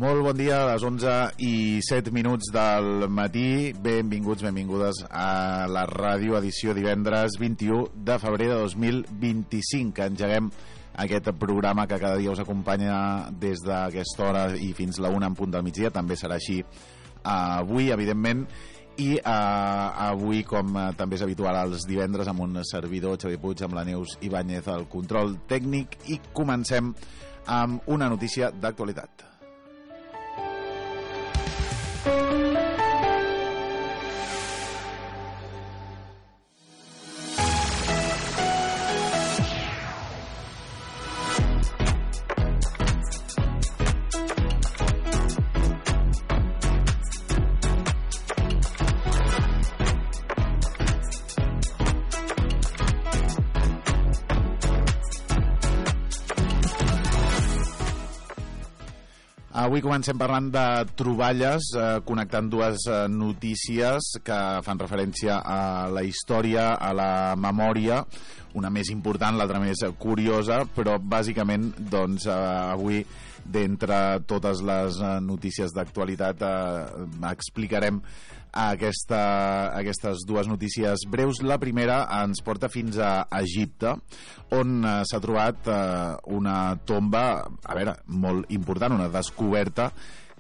Molt bon dia, a les 11:07 del matí. Benvinguts, benvingudes a la ràdio, edició divendres 21 de febrer de 2025. Engeguem aquest programa que cada dia us acompanya des d'aquesta hora i fins la 1 en punt del migdia. També serà així avui, evidentment. I avui, com també és habitual als divendres, amb un servidor, Xavier Puig, amb la Neus Ibáñez al control tècnic, i comencem amb una notícia d'actualitat. Avui comencem parlant de troballes, connectant dues notícies que fan referència a la història, a la memòria, una més important, l'altra més curiosa, però bàsicament doncs, avui, d'entre totes les notícies d'actualitat, explicarem aquestes dues notícies breus. La primera ens porta fins a Egipte, on s'ha trobat una tomba, molt important, una descoberta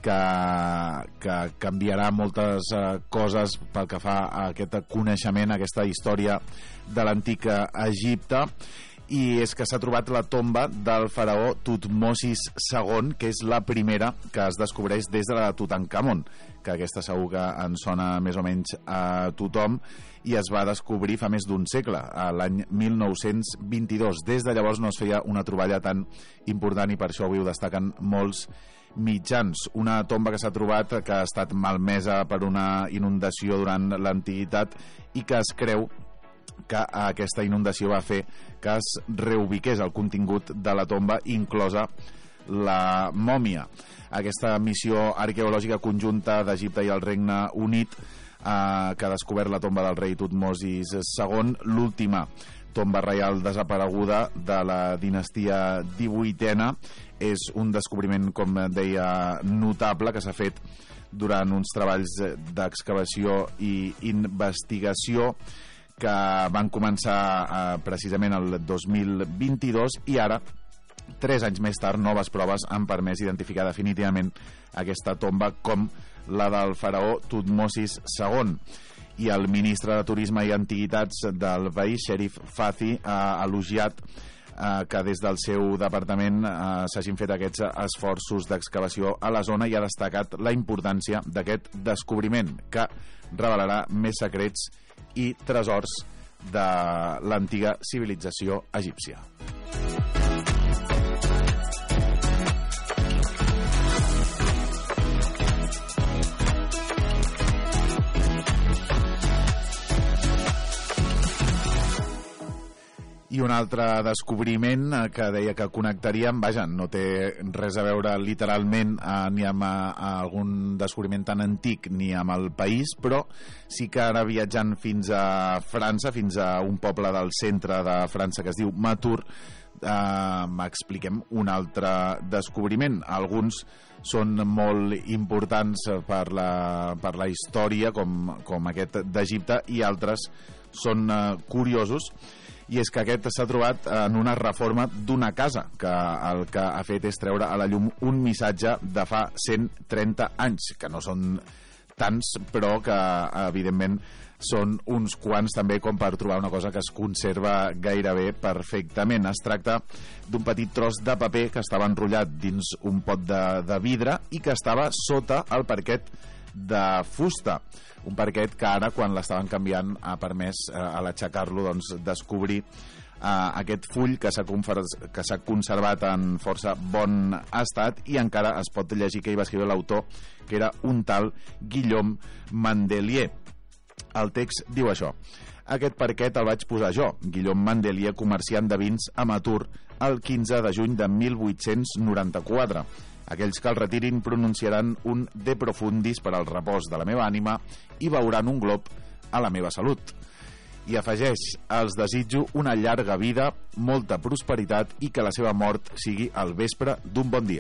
que canviarà moltes coses pel que fa a aquest coneixement, a aquesta història de l'antic Egipte. I és que s'ha trobat la tomba del faraó Tutmosis II, que és la primera que es descobreix des de la de Tutankamon, que aquesta segur que en sona més o menys a tothom, i es va descobrir fa més d'un segle, l'any 1922. Des de llavors no es feia una troballa tan important i per això avui ho destaquen molts mitjans. Una tomba que s'ha trobat que ha estat malmesa per una inundació durant l'antiguitat i que es creu que aquesta inundació va fer que es reubiqués el contingut de la tomba, inclosa la mòmia. Aquesta missió arqueològica conjunta d'Egipte i el Regne Unit que ha descobert la tomba del rei Tutmosis II, l'última tomba reial desapareguda de la dinastia 18a, és un descobriment, com deia, notable, que s'ha fet durant uns treballs d'excavació i investigació que van començar precisament el 2022, i ara, 3 anys més tard, noves proves han permès identificar definitivament aquesta tomba com la del faraó Tutmosis II. I el ministre de Turisme i Antiguitats del país, Sherif Fathi, ha elogiat que des del seu departament s'hagin fet aquests esforços d'excavació a la zona, i ha destacat la importància d'aquest descobriment, que revelarà més secrets i tresors de l'antiga civilització egípcia. I un altre descobriment que deia que connectaríem, no té res a veure literalment ni amb algun descobriment tan antic ni amb el país, però sí que ara, viatjant fins a França, fins a un poble del centre de França que es diu Matour, expliquem un altre descobriment. Alguns són molt importants per la història, com aquest d'Egipte, i altres són curiosos. I és que aquest s'ha trobat en una reforma d'una casa, que el que ha fet és treure a la llum un missatge de fa 130 anys, que no són tants, però que evidentment són uns quants també com per trobar una cosa que es conserva gairebé perfectament. Es tracta d'un petit tros de paper que estava enrotllat dins un pot de vidre i que estava sota el parquet de fusta, un parquet que ara, quan l'estaven canviant, ha permès a l'aixecar-lo descobrir aquest full que s'ha conservat en força bon estat, i encara es pot llegir que hi va escriure l'autor, que era un tal Guillaume Mandelier. El text diu això: aquest parquet el vaig posar jo, Guillaume Mandelier, comerciant de vins a Matour, el 15 de juny de 1894. Aquells que el retirin pronunciaran un De Profundis per al repòs de la meva ànima i veuran un glob a la meva salut. I afegeix: els desitjo una llarga vida, molta prosperitat i que la seva mort sigui al vespre d'un bon dia.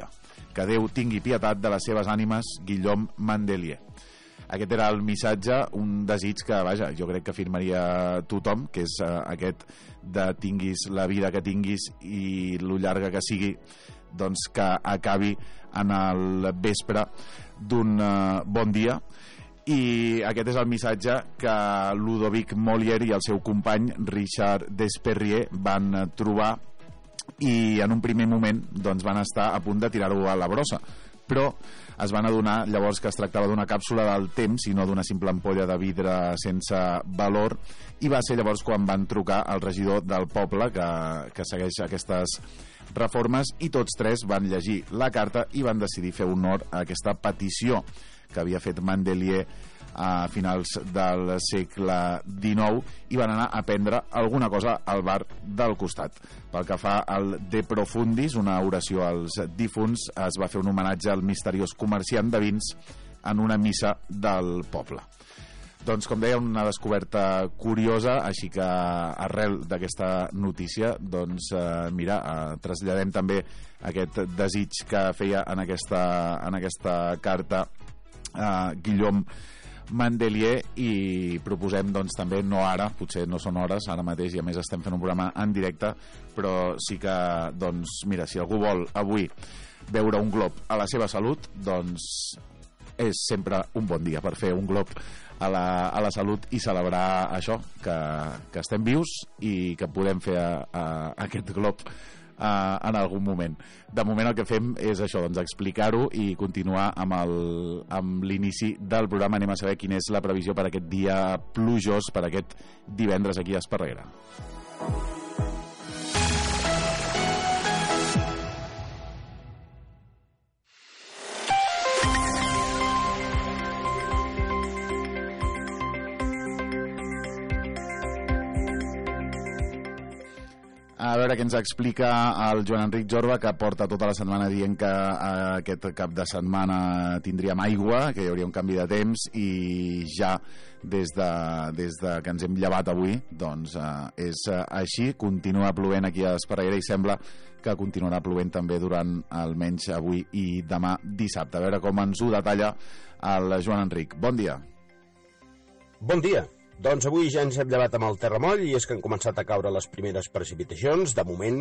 Que Déu tingui pietat de les seves ànimes, Guillaume Mandelier. Aquest era el missatge, un desig que, vaja, jo crec que afirmaria tothom, que és aquest de tinguis la vida que tinguis i lo llarga que sigui, doncs que acabi en el vespre d'un bon dia. I aquest és el missatge que Ludovic Molière i el seu company Richard Desperrier van trobar, i en un primer moment doncs, van estar a punt de tirar-ho a la brossa, però es van adonar llavors que es tractava d'una càpsula del temps i no d'una simple ampolla de vidre sense valor, i va ser llavors quan van trucar al regidor del poble que segueix aquestes reformes, i tots tres van llegir la carta i van decidir fer honor a aquesta petició que havia fet Mandelier a finals del segle XIX, i van anar a prendre alguna cosa al bar del costat. Pel que fa al De Profundis, una oració als difunts, es va fer un homenatge al misteriós comerciant de vins en una missa del poble. Doncs, com deia, una descoberta curiosa, així que arrel d'aquesta notícia, doncs, traslladem també aquest desig que feia en aquesta carta Guillaume Mandelier, i proposem doncs també, no ara, potser no són hores ara mateix, i a més estem fent un programa en directe, però sí que, doncs, mira, si algú vol avui veure un glob a la seva salut, doncs és sempre un bon dia per fer un glob a la salut i celebrar això, que estem vius i que podem fer aquest glob en algun moment. De moment el que fem és això, doncs, explicar-ho i continuar amb l'inici del programa. Anem a saber quina és la previsió per aquest dia plujós, per aquest divendres aquí a Esparreguera. A veure què ens explica el Joan Enric Jorba, que porta tota la setmana dient que aquest cap de setmana tindríem aigua, que hi hauria un canvi de temps, i ja des de que ens hem llevat avui, doncs és així. Continua plovent aquí a Esparreguera i sembla que continuarà plovent també durant almenys avui i demà dissabte. A veure com ens ho detalla el Joan Enric. Bon dia. Bon dia. Doncs avui ja ens hem llevat amb el terramoll, i és que han començat a caure les primeres precipitacions, de moment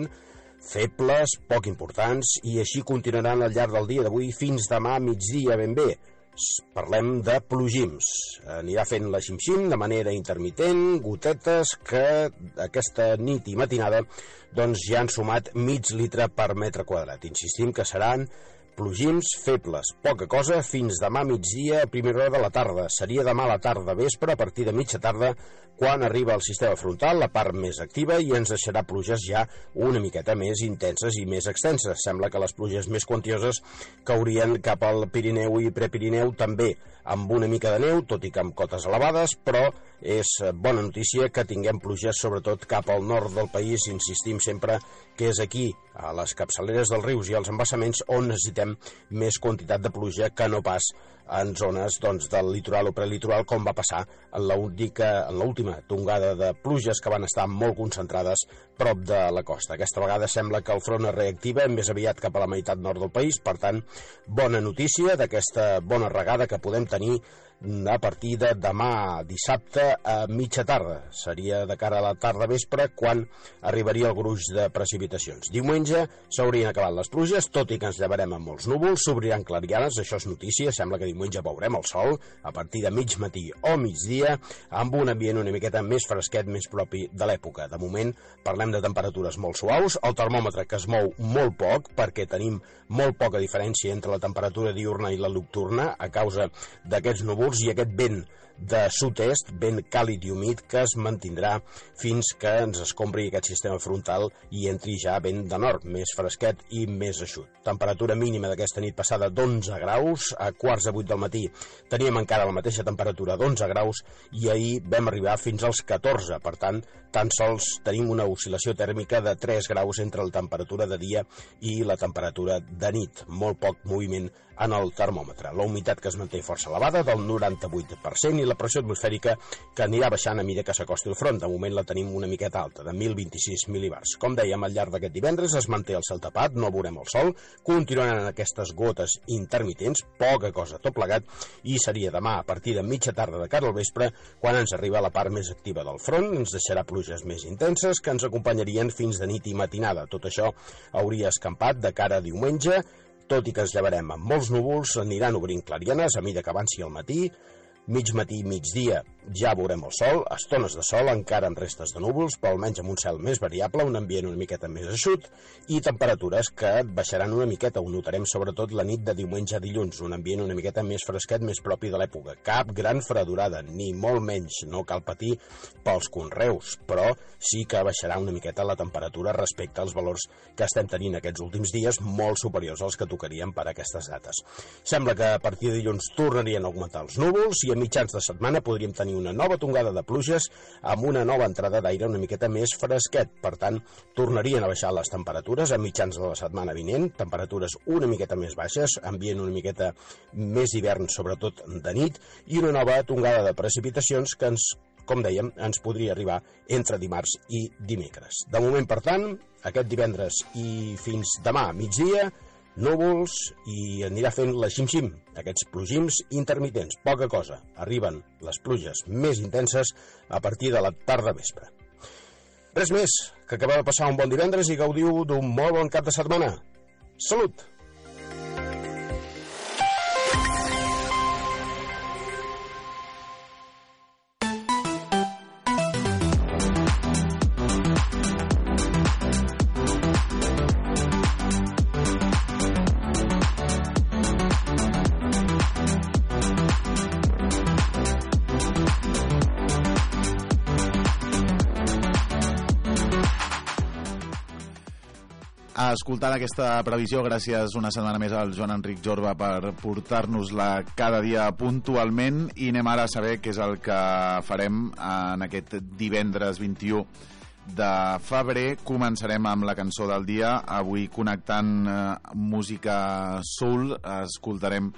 febles, poc importants, i així continuaran al llarg del dia d'avui fins demà a migdia ben bé. Parlem de plogims. Anirà fent la xim-xim de manera intermitent, gotetes que aquesta nit i matinada doncs ja han sumat mig litre per metre quadrat. Insistim que seran plogims febles, poca cosa, fins demà migdia a primera hora de la tarda. Seria demà a la tarda vespre, a partir de mitja tarda, quan arriba el sistema frontal, la part més activa, i ens deixarà pluges ja una miqueta més intenses i més extenses. Sembla que les pluges més quantioses caurien cap al Pirineu i Prepirineu, també amb una mica de neu, tot i que amb cotes elevades, però és bona notícia que tinguem pluges sobretot cap al nord del país. Insistim sempre que és aquí, a les capçaleres dels rius i als embassaments, on necessitem més quantitat de pluja que no pas en zones doncs, del litoral o prelitoral, com va passar en l'última tongada de pluges que van estar molt concentrades prop de la costa. Aquesta vegada sembla que el front es reactiva més aviat cap a la meitat nord del país, per tant, bona notícia d'aquesta bona regada que podem tenir a partir de demà dissabte a mitja tarda. Seria de cara a la tarda vespre quan arribaria el gruix de precipitacions. Diumenge s'haurien acabat les pluges, tot i que ens llevarem amb molts núvols, s'obriran clarianes, això és notícia, sembla que diumenge veurem el sol a partir de mig matí o migdia, amb un ambient una miqueta més fresquet, més propi de l'època. De moment parlem de temperatures molt suaus, el termòmetre que es mou molt poc, perquè tenim molt poca diferència entre la temperatura diurna i la nocturna a causa d'aquests núvols i aquest vent de sud-est, vent càlid i humit, que es mantindrà fins que ens escombri aquest sistema frontal i entri ja vent de nord, més fresquet i més eixut. Temperatura mínima d'aquesta nit passada d'11 graus, a quarts de 8 del matí teníem encara la mateixa temperatura d'11 graus i ahir vam arribar fins als 14, per tant, tan sols tenim una oscil·lació tèrmica de 3 graus entre la temperatura de dia i la temperatura de nit, molt poc moviment en el termòmetre. La humitat que es manté força elevada, del 98%, i la pressió atmosfèrica que anirà baixant a mesura que s'acosti el front. De moment la tenim una miqueta alta, de 1.026 mil·libars. Com dèiem, al llarg d'aquest divendres es manté el cel tapat, no veurem el sol, continuaran aquestes gotes intermitents, poca cosa tot plegat, i seria demà a partir de mitja tarda de cara al vespre quan ens arriba la part més activa del front, ens deixarà pluges més intenses que ens acompanyarien fins de nit i matinada. Tot això hauria escampat de cara a diumenge, tot i que ens llevarem amb molts núvols, aniran obrint clarianes a mesura que avanci el matí, mig matí, migdia, ja veurem el sol, estones de sol, encara amb restes de núvols, però almenys amb un cel més variable, un ambient una miqueta més eixut, i temperatures que baixaran una miqueta, ho notarem sobretot la nit de diumenge a dilluns, un ambient una miqueta més fresquet, més propi de l'època. Cap gran fredurada, ni molt menys, no cal patir pels conreus, però sí que baixarà una miqueta la temperatura respecte als valors que estem tenint aquests últims dies, molt superiors als que tocarien per a aquestes dates. Sembla que a partir de dilluns tornarien a augmentar els núvols i a mitjans de setmana podríem tenir una nova tongada de pluges amb una nova entrada d'aire una miqueta més fresquet. Per tant, tornarien a baixar les temperatures a mitjans de la setmana vinent, temperatures una miqueta més baixes, ambient una miqueta més hivern, sobretot de nit, i una nova tongada de precipitacions que com dèiem, ens podria arribar entre dimarts i dimecres. De moment, per tant, aquest divendres i fins demà a migdia, núvols i anirà fent la xim-xim, aquests plogims intermitents, poca cosa. Arriben les pluges més intenses a partir de la tarda vespre. Res més, que acabeu de passar un bon divendres i gaudiu d'un molt bon cap de setmana. Salut! Escoltant aquesta previsió, gràcies una setmana més al Joan Enric Jorba per portar-nos-la cada dia puntualment, i anem ara a saber què és el que farem en aquest divendres 21 de febrer. Començarem amb la cançó del dia, avui connectant música soul. Escoltarem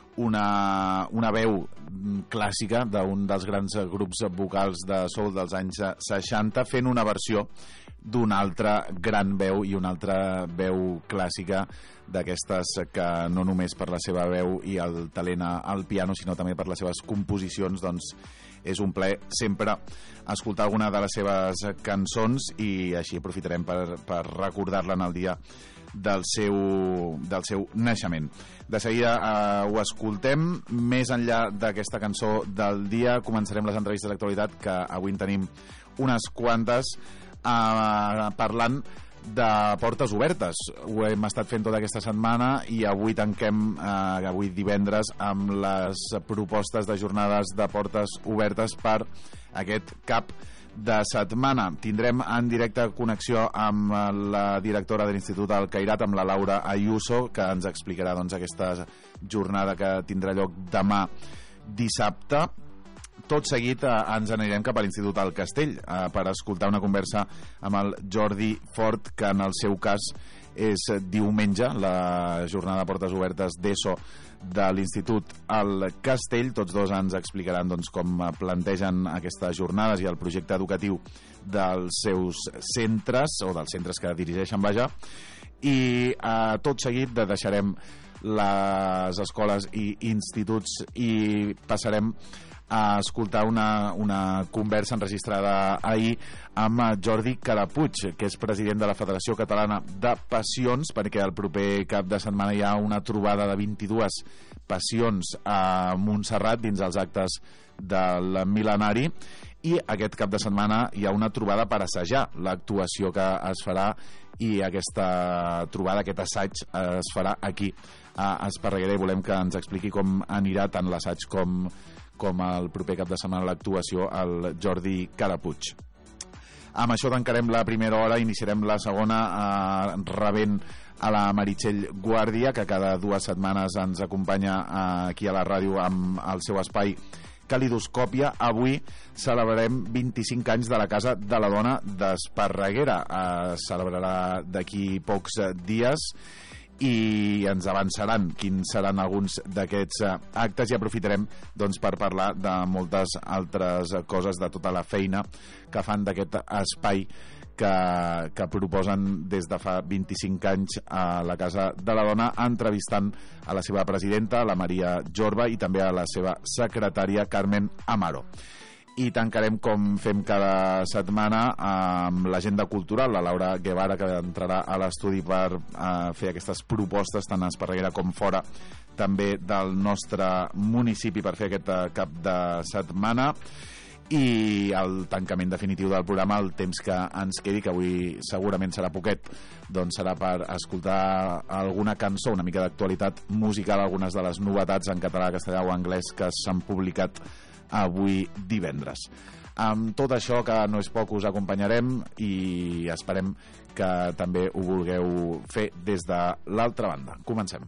una veu clàssica d'un dels grans grups vocals de soul dels anys 60 fent una versió d'una altra gran veu i una altra veu clàssica d'aquestes que no només per la seva veu i el talent al piano, sinó també per les seves composicions, doncs és un plaer sempre escoltar alguna de les seves cançons, i així aprofitarem per recordar-la en el dia del seu naixement. De seguida ho escoltem. Més enllà d'aquesta cançó del dia, començarem les entrevistes d'actualitat, que avui en tenim unes quantes, parlant de portes obertes. Ho hem estat fent tota aquesta setmana i avui tanquem, avui divendres, amb les propostes de jornades de portes obertes per aquest cap de setmana. Tindrem en directe connexió amb la directora de l'Institut Alcairat, amb la Laura Ayuso, que ens explicarà doncs aquesta jornada que tindrà lloc demà dissabte. Tot seguit ens anirem cap a l'Institut al Castell per escoltar una conversa amb el Jordi Fort, que en el seu cas és diumenge, la jornada de portes obertes d'ESO de l'Institut al Castell. Tots dos ens explicaran doncs, com plantegen aquestes jornades i el projecte educatiu dels seus centres, o dels centres que dirigeixen, vaja. I tot seguit deixarem les escoles i instituts i passarem a escoltar una conversa enregistrada ahir amb Jordi Carapuig, que és president de la Federació Catalana de Passions, perquè el proper cap de setmana hi ha una trobada de 22 passions a Montserrat dins els actes del mil·lenari, i aquest cap de setmana hi ha una trobada per assajar l'actuació que es farà, i aquesta trobada, aquest assaig es farà aquí a Esparreguera, i volem que ens expliqui com anirà tant l'assaig com el proper cap de setmana l'actuació al Jordi Carapuig. Amb això tancarem la primera hora, iniciarem la segona rebent a la Meritxell Guàrdia, que cada 2 setmanes ens acompanya aquí a la ràdio amb el seu espai Calidoscòpia. Avui celebrarem 25 anys de la Casa de la Dona d'Esparreguera. Es celebrarà d'aquí pocs dies, i ens avançaran quins seran alguns d'aquests actes i aprofitarem doncs, per parlar de moltes altres coses, de tota la feina que fan d'aquest espai que proposen des de fa 25 anys a la Casa de la Dona, entrevistant a la seva presidenta, la Maria Jorba, i també a la seva secretària, Carmen Amaro. I tancarem, com fem cada setmana, amb l'agenda cultural, la Laura Guevara, que entrarà a l'estudi per fer aquestes propostes tant a Esparreguera com fora també del nostre municipi per fer aquest cap de setmana. I el tancament definitiu del programa, el temps que ens quedi, que avui segurament serà poquet, doncs serà per escoltar alguna cançó, una mica d'actualitat musical, algunes de les novetats en català, castellà o anglès que s'han publicat avui divendres. Amb tot això, que no és poc, us acompanyarem i esperem que també ho vulgueu fer des de l'altra banda. Comencem.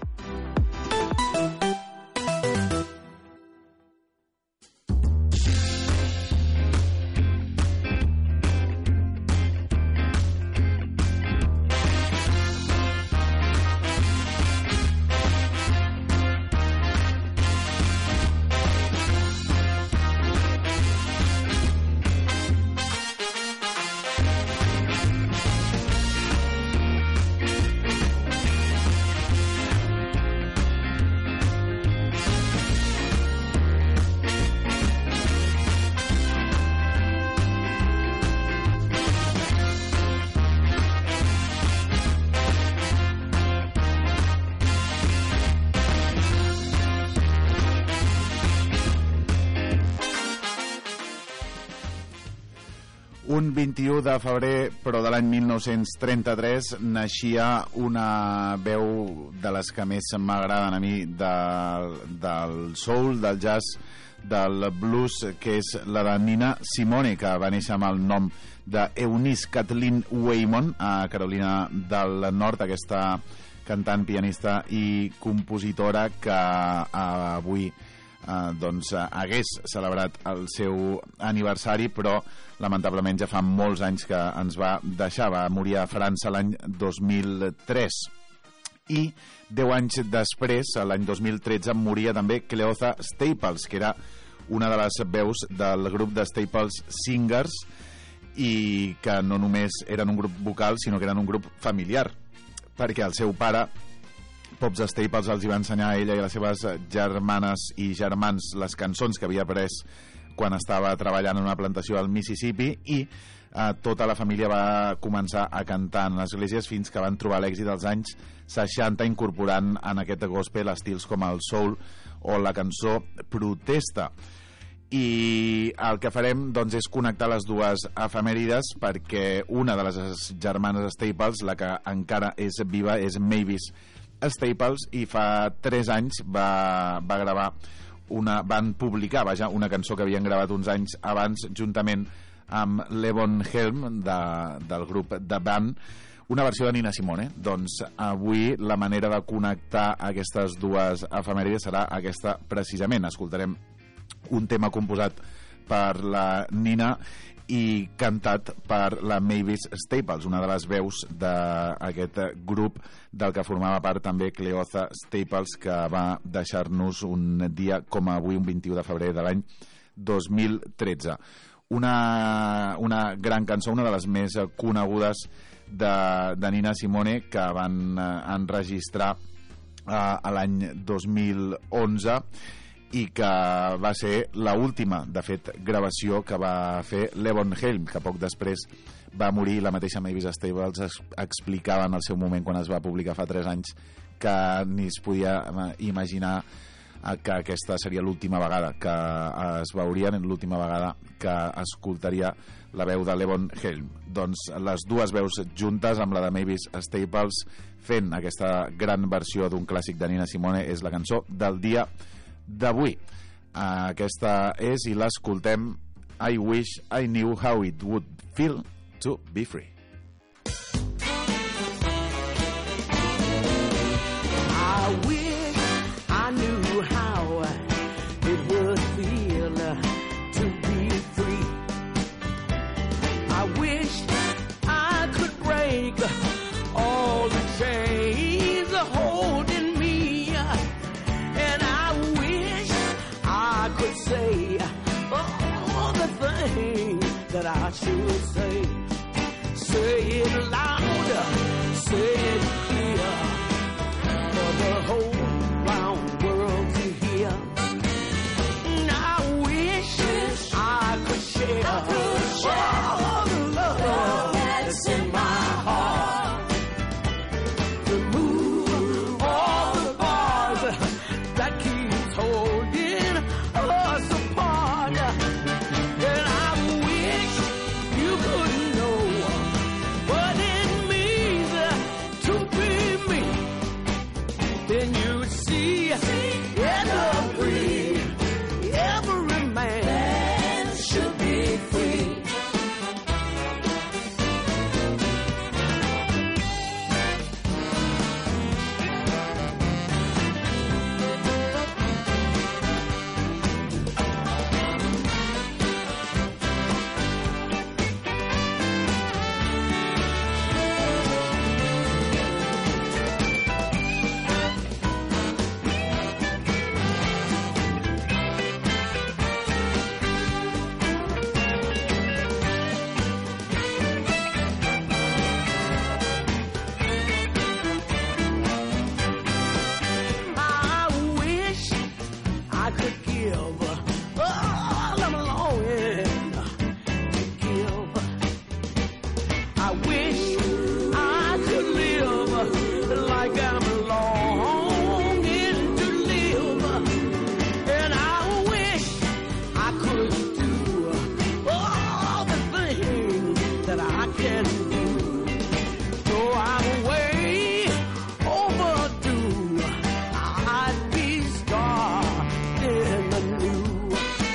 Un 21 de febrer, però de l'any 1933, naixia una veu de les que més m'agraden a mi del soul, del jazz, del blues, que és la de Nina Simone, que va néixer amb el nom d'Eunice Kathleen Waymon a Carolina del Nord, aquesta cantant, pianista i compositora que avui doncs hagués celebrat el seu aniversari, però lamentablement ja fa molts anys que ens va deixar. Va morir a França l'any 2003 i 10 anys després, l'any 2013, moria també Cleotha Staples, que era una de les veus del grup de Staples Singers, i que no només eren un grup vocal, sinó que eren un grup familiar, perquè el seu pare, Pops Staples, els hi va ensenyar a ella i a les seves germanes i germans les cançons que havia après quan estava treballant en una plantació al Mississippi, i tota la família va començar a cantar en esglésies fins que van trobar l'èxit dels anys 60, incorporant en aquest gospel estils com el soul o la cançó Protesta. I el que farem doncs, és connectar les dues efemèrides, perquè una de les germanes Staples, la que encara és viva, és Mavis Staples, i fa 3 anys van publicar una cançó que havien gravat uns anys abans juntament amb Levon Helm del grup The Band, una versió de Nina Simone. Doncs avui la manera de connectar aquestes dues efemèrides serà aquesta precisament. Escoltarem un tema composat per la Nina i cantat per la Mavis Staples, una de les veus d'aquest grup del que formava part també Cleotha Staples, que va deixar-nos un dia com avui, un 21 de febrer de l'any 2013. Una gran cançó, una de les més conegudes de Nina Simone, que van enregistrar a l'any 2011, i que va ser l'última, de fet, gravació que va fer Levon Helm, que poc després va morir. La mateixa Mavis Staples explicava en el seu moment, quan es va publicar fa 3 anys, que ni es podia imaginar que aquesta seria l'última vegada que es veurien, l'última vegada que escoltaria la veu de Levon Helm. Doncs les dues veus juntes, amb la de Mavis Staples, fent aquesta gran versió d'un clàssic de Nina Simone, és la cançó del dia d'avui. Aquesta és, i l'escoltem, I Wish I Knew How It Would Feel to Be Free. I wish I knew how it would feel to be free. I wish I could break all the chains Say it loud, say it clear, for the whole round world to hear. And I wish I could share all the love that's in my heart. Remove all the bars that keep holding us apart. And I wish you could know what it means to be me. Then you'd see every man should be free. I could give all I'm longing to give. I wish I could live like I'm longing to live. And I wish I could do all the things that I can do. Though I'm way overdue, I'd be starting anew.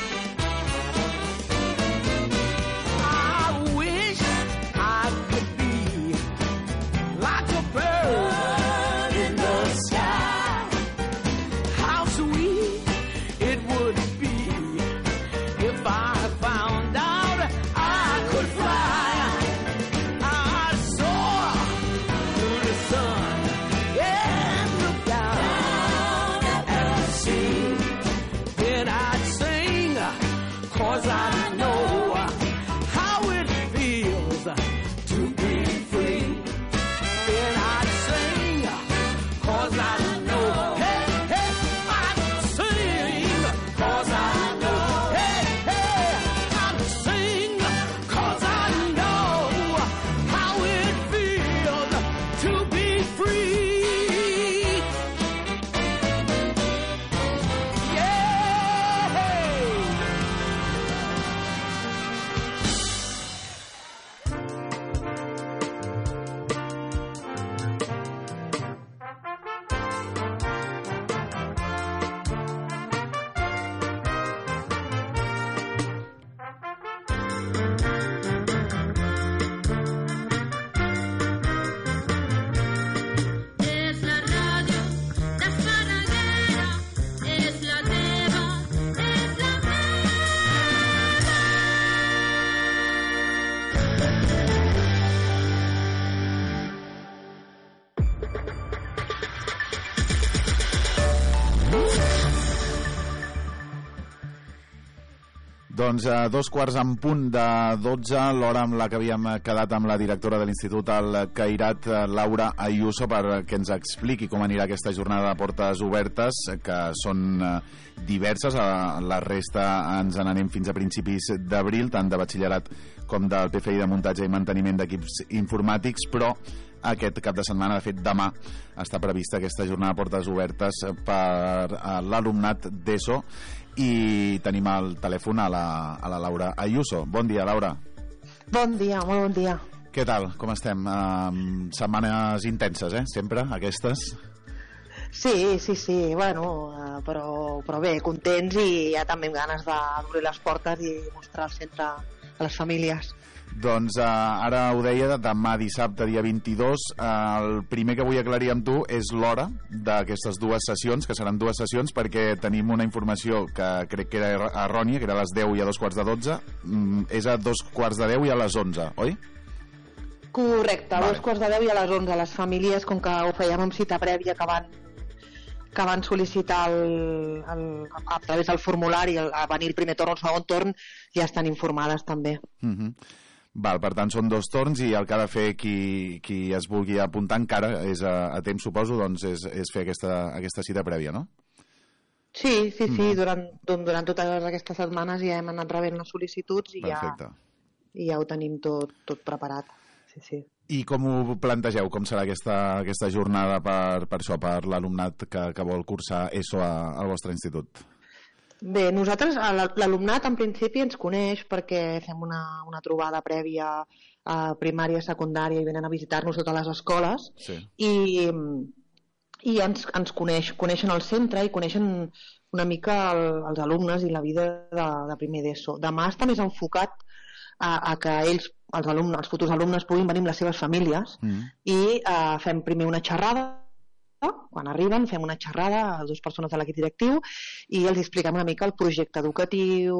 I wish I could be like a bird in the sky. How sweet it would be if I found out I could fly. I'd soar through the sun and look down at the sea. Then I'd sing, 'cause I know how it feels to be free. Then I'd sing, 'cause I know. Hey, hey, I'd sing, 'cause I know. Hey, hey, I'd sing, 'cause I know how it feels to be free. Yeah. Es la radio d'Esparreguera, és la teva, és la meva. Doncs a 2:15:40, l'hora amb la que havíem quedat amb la directora de l'Institut al Cairat, Laura Ayuso, perquè ens expliqui com anirà aquesta jornada de portes obertes, que són diverses. A la resta ens n'anem fins a principis d'abril, tant de batxillerat com del PFI de muntatge i manteniment d'equips informàtics, però aquest cap de setmana, de fet demà, està prevista aquesta jornada de portes obertes per l'alumnat d'ESO, i tenim al telèfon a la Laura Ayuso. Bon dia, Laura. Bon dia, molt bon dia. Què tal? Com estem? Setmanes intenses, sempre, aquestes? Sí, bueno, però bé, contents i ja també amb ganes d'obrir les portes i mostrar el centre a les famílies. Doncs ara ho deia, demà dissabte, dia 22, el primer que vull aclarir amb tu és l'hora d'aquestes dues sessions, que seran dues sessions, perquè tenim una informació que crec que era errònia, que era a les 10 i a 2:15, és a 2:10 i a les 11, oi? Correcte, a 2:10 i a les 11. Les famílies, com que ho fèiem amb cita prèvia, que van sol·licitar a través del formulari a venir el primer torn o el segon torn, ja estan informades també. Val, per tant, són 2 torns i el que ha de fer qui es vulgui apuntar encara és a temps, suposo, doncs és fer aquesta cita prèvia, no? Sí, durant totes aquestes setmanes ja hem anat rebent les sol·licituds i ja ho tenim tot preparat. Sí. I com ho plantegeu? Com serà aquesta jornada per això, per l'alumnat que vol cursar ESO al vostre institut? Bé, nosaltres, l'alumnat en principi ens coneix perquè fem una trobada prèvia a primària, secundària i venen a visitar-nos totes les escoles i ens coneixen el centre i coneixen una mica els alumnes i la vida de primer d'ESO. Demà està més enfocat a que ells, els futurs alumnes, puguin venir amb les seves famílies i fem primer una xerrada. Quan arriben fem una xerrada a 2 persones de l'equip directiu i els expliquem una mica el projecte educatiu,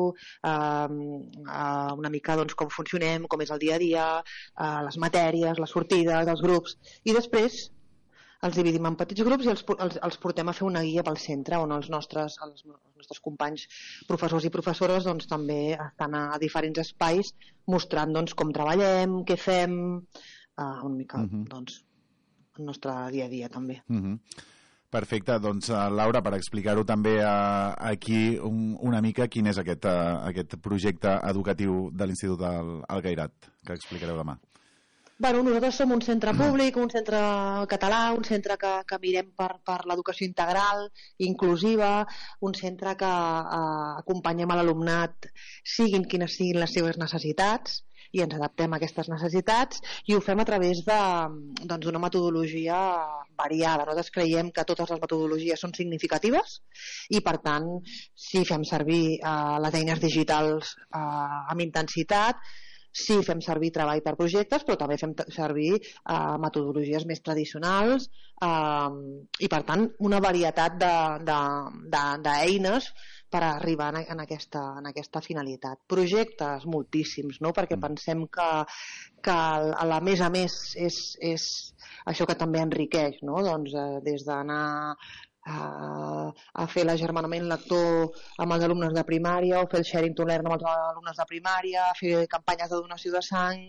una mica doncs, com funcionem, com és el dia a dia, les matèries, les sortides, els grups, i després els dividim en petits grups i els portem a fer una guia pel centre on els nostres companys professors i professores doncs, també estan a diferents espais mostrant doncs, com treballem, què fem, una mica doncs, el nostre dia a dia també. Perfecte, doncs Laura, per explicar-ho també aquí una mica quin és aquest projecte educatiu de l'Institut Alcairat que explicareu demà. Bueno, nosaltres som un centre públic, un centre català, un centre que mirem per l'educació integral, inclusiva, un centre que acompanyem a l'alumnat siguin quines siguin les seves necessitats i ens adaptem a aquestes necessitats i ho fem a través d'una metodologia variada. Nosaltres creiem que totes les metodologies són significatives i, per tant, si fem servir les eines digitals amb intensitat, sí, fem servir treball per projectes, però també fem servir metodologies més tradicionals i, per tant, una varietat d'eines per arribar en aquesta finalitat. Projectes, moltíssims, no? Perquè pensem que a més a més és això que també enriqueix, no? Doncs, des d'anar a fer l'agermanament lector amb els alumnes de primària o fer el sharing to learn amb els alumnes de primària, fer campanyes de donació de sang,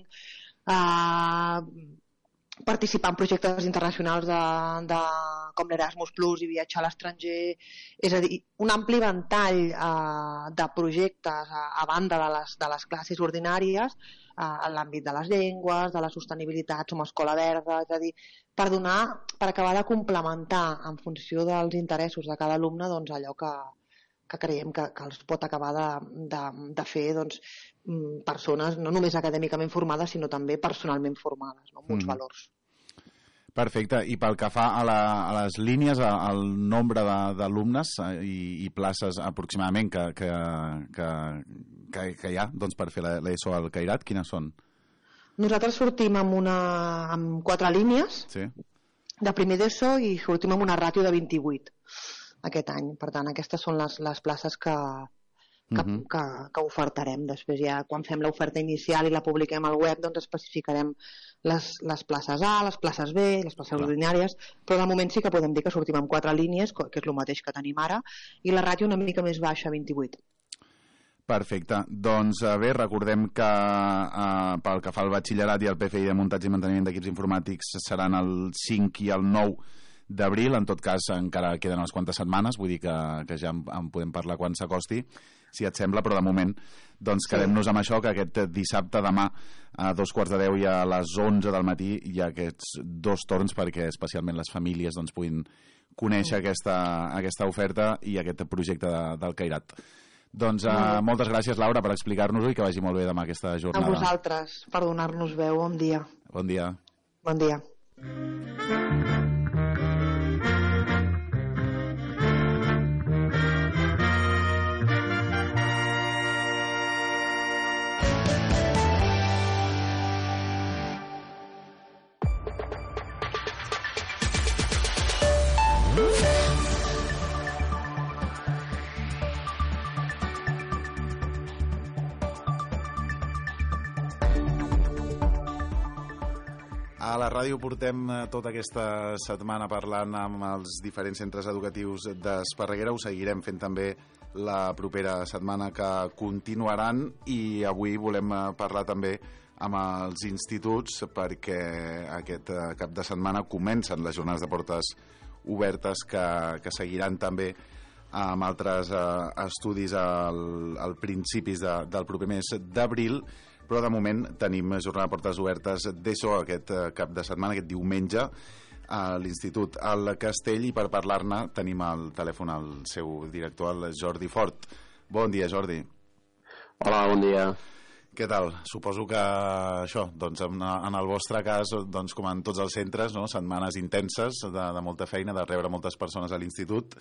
participar en projectes internacionals com l'Erasmus Plus i viatjar a l'estranger, és a dir, un ampli ventall de projectes a banda de les classes ordinàries en l'àmbit de les llengües, de la sostenibilitat, som escola verda, és a dir, per acabar de complementar en funció dels interessos de cada alumne doncs, allò que creiem que els pot acabar de fer doncs, persones no només acadèmicament formades sinó també personalment formades, no? Amb uns valors. Perfecte, i pel que fa a les línies, al nombre d'alumnes i places aproximadament que hi ha doncs, per fer l'ESO al Cairat, quines són? Nosaltres sortim amb 4 línies de primer d'ESO i sortim amb una ràtio de 28 aquest any. Per tant, aquestes són les places que ofertarem. Després ja quan fem l'oferta inicial i la publiquem al web doncs especificarem les places A, les places B, les places ordinàries, però de moment sí que podem dir que sortim amb 4 línies, que és el mateix que tenim ara, i la ràtio una mica més baixa, 28. Perfecte. Doncs bé, recordem que pel que fa al batxillerat i al PFI de muntatge i manteniment d'equips informàtics seran el 5 i el 9 d'abril, en tot cas encara queden unes quantes setmanes, vull dir que ja en podem parlar quan s'acosti, si et sembla, però de moment doncs quedem-nos amb això, que aquest dissabte, demà, a 2:15 i a les 11 del matí hi ha aquests 2 torns perquè especialment les famílies doncs, puguin conèixer aquesta oferta i aquest projecte del Cairat. Doncs moltes gràcies, Laura, per explicar-nos-ho i que vagi molt bé demà aquesta jornada. A vosaltres, per donar-nos veu. Bon dia. Bon dia. Bon dia. A la ràdio portem tota aquesta setmana parlant amb els diferents centres educatius d'Esparreguera. Ho seguirem fent també la propera setmana, que continuaran, i avui volem parlar també amb els instituts, perquè aquest cap de setmana comencen les jornades de portes obertes que seguiran també amb altres estudis al principis del proper mes d'abril, però de moment tenim jornada de portes obertes d'ESO aquest cap de setmana, aquest diumenge, a l'Institut al Castell, i per parlar-ne tenim al telèfon el seu director, el Jordi Fort. Bon dia, Jordi. Hola, bon dia. Què tal? Suposo que això, doncs en el vostre cas, doncs com en tots els centres, no? Setmanes intenses de molta feina, de rebre moltes persones a l'institut,